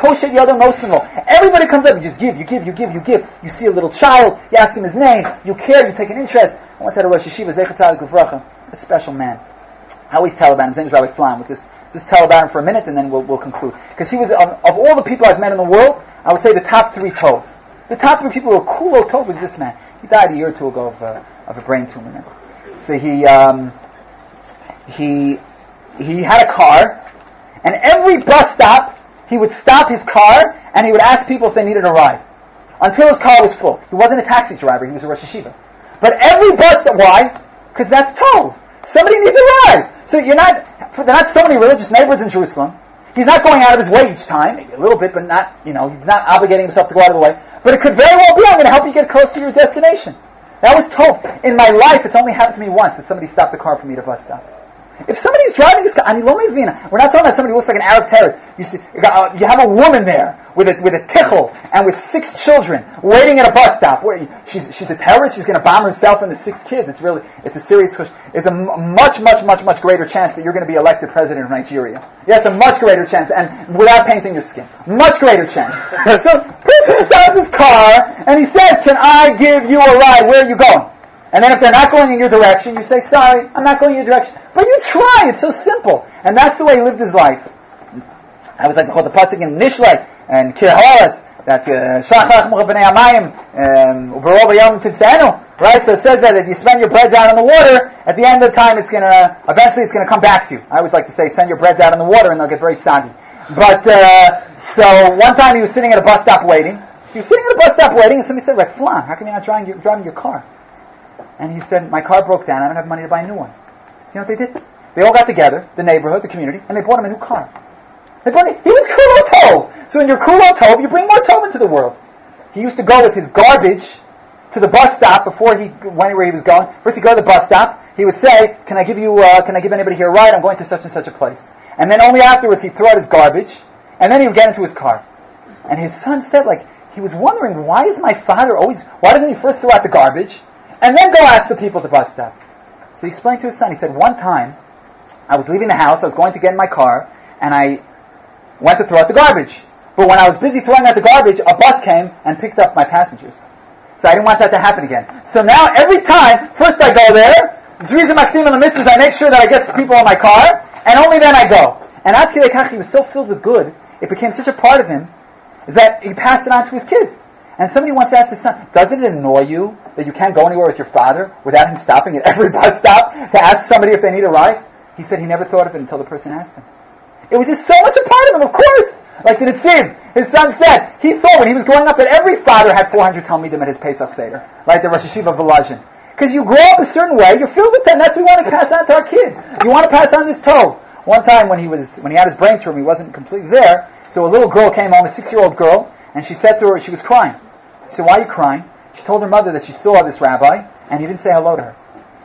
Everybody comes up, you just give, you give, you give, you give. You see a little child, you ask him his name, you care, you take an interest. I once had a Rosh Yeshiva, Zecher Tzadik Livracha, a special man. I always tell about him, his name is Rabbi Flam, with this, just tell about him for a minute and then we'll, we'll conclude. Because he was, of, of all the people I've met in the world, I would say the top three tov. The top three people who were cool tov was this man. He died a year or two ago of, uh, of a brain tumor. So he, um, he, he had a car, and every bus stop, he would stop his car, and he would ask people if they needed a ride. Until his car was full. He wasn't a taxi driver, he was a Rosh Yeshiva. But every bus stop, why? Because that's tov. Somebody needs a ride. So you're not, there are not so many religious neighborhoods in Jerusalem. He's not going out of his way each time, maybe a little bit, but not, you know, he's not obligating himself to go out of the way. But it could very well be, I'm going to help you get close to your destination. That was tov. In my life, it's only happened to me once that somebody stopped the car for me at a bus stop. If somebody's driving this car, I mean, lo mevina. We're not talking about somebody who looks like an Arab terrorist. You see, you have a woman there with a with a tichel and with six children waiting at a bus stop. She's she's a terrorist. She's going to bomb herself and the six kids. It's really it's a serious. It's a much much much much greater chance that you're going to be elected president of Nigeria. Yeah, it's a much greater chance, and without painting your skin, much greater chance. So, person stops his car and he says, "Can I give you a ride? Where are you going?" And then if they're not going in your direction, you say, "Sorry, I'm not going in your direction." But you try. It's so simple. And that's the way he lived his life. I was like the pasuk in Nishlei and Kirhalas that Shachach Mucha B'nei Hamayim Uberov Hayom Titzenu. Right? So it says that if you spend your breads out in the water, at the end of the time, it's gonna eventually it's gonna come back to you. I always like to say, send your breads out in the water, and they'll get very soggy. But uh, so one time he was sitting at a bus stop waiting. He was sitting at a bus stop waiting, and somebody said, "Right, Flan, how come you're not driving your, driving your car?" And he said, "My car broke down. I don't have money to buy a new one." You know what they did? They all got together, the neighborhood, the community, and they bought him a new car. They bought him, he was Kulo Tov. So when you're Kulo Tov, you bring more Tov into the world. He used to go with his garbage to the bus stop before he went where he was going. First he'd go to the bus stop. He would say, "Can I give you? Uh, can I give anybody here a ride? I'm going to such and such a place." And then only afterwards he'd throw out his garbage, and then he would get into his car. And his son said, like, he was wondering, why is my father always? Why doesn't he first throw out the garbage and then go ask the people at the bus stop? So he explained to his son, he said, one time, I was leaving the house, I was going to get in my car, and I went to throw out the garbage. But when I was busy throwing out the garbage, a bus came and picked up my passengers. So I didn't want that to happen again. So now every time, first I go there, the reason Makdim and the mitzvahs, I make sure that I get people in my car, and only then I go. And Ad Kidei Kach, he was so filled with good, it became such a part of him, that he passed it on to his kids. And somebody once asked his son, doesn't it annoy you that you can't go anywhere with your father without him stopping at every bus stop to ask somebody if they need a ride? He said he never thought of it until the person asked him. It was just so much a part of him, of course. Like the Netziv, his son said, he thought when he was growing up that every father had four hundred Talmidim at his Pesach Seder, like the Rosh Yeshiva Volozhin. Because you grow up a certain way, you're filled with that, and that's what we want to pass on to our kids. You want to pass on this Tov. One time when he was when he had his brain tumor, he wasn't completely there, so a little girl came home, a six-year-old girl, and she said to her, she was crying. She said, "Why are you crying?" She told her mother that she saw this rabbi, and he didn't say hello to her.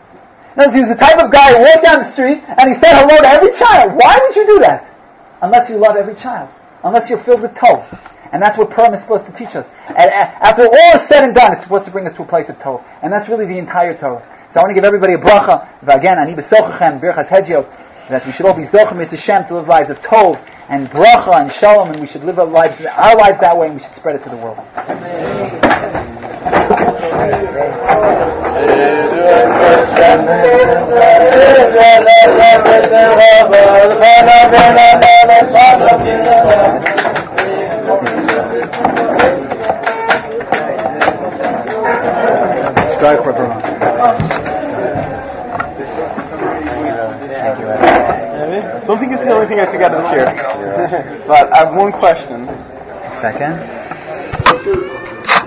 No, he was the type of guy who walked down the street, and he said hello to every child. Why would you do that? Unless you love every child. Unless you're filled with Tov. And that's what Purim is supposed to teach us. And after all is said and done, it's supposed to bring us to a place of Tov. And that's really the entire Torah. So I want to give everybody a bracha. Again, ani b'sochachem, birchas hedjot, that we should all be zochim it's Hashem to live lives of Tov and bracha and shalom, and we should live our lives, our lives that way, and we should spread it to the world. Strike for Brahma. I don't think it's the only thing I took out of the chair. But I have one question. Second.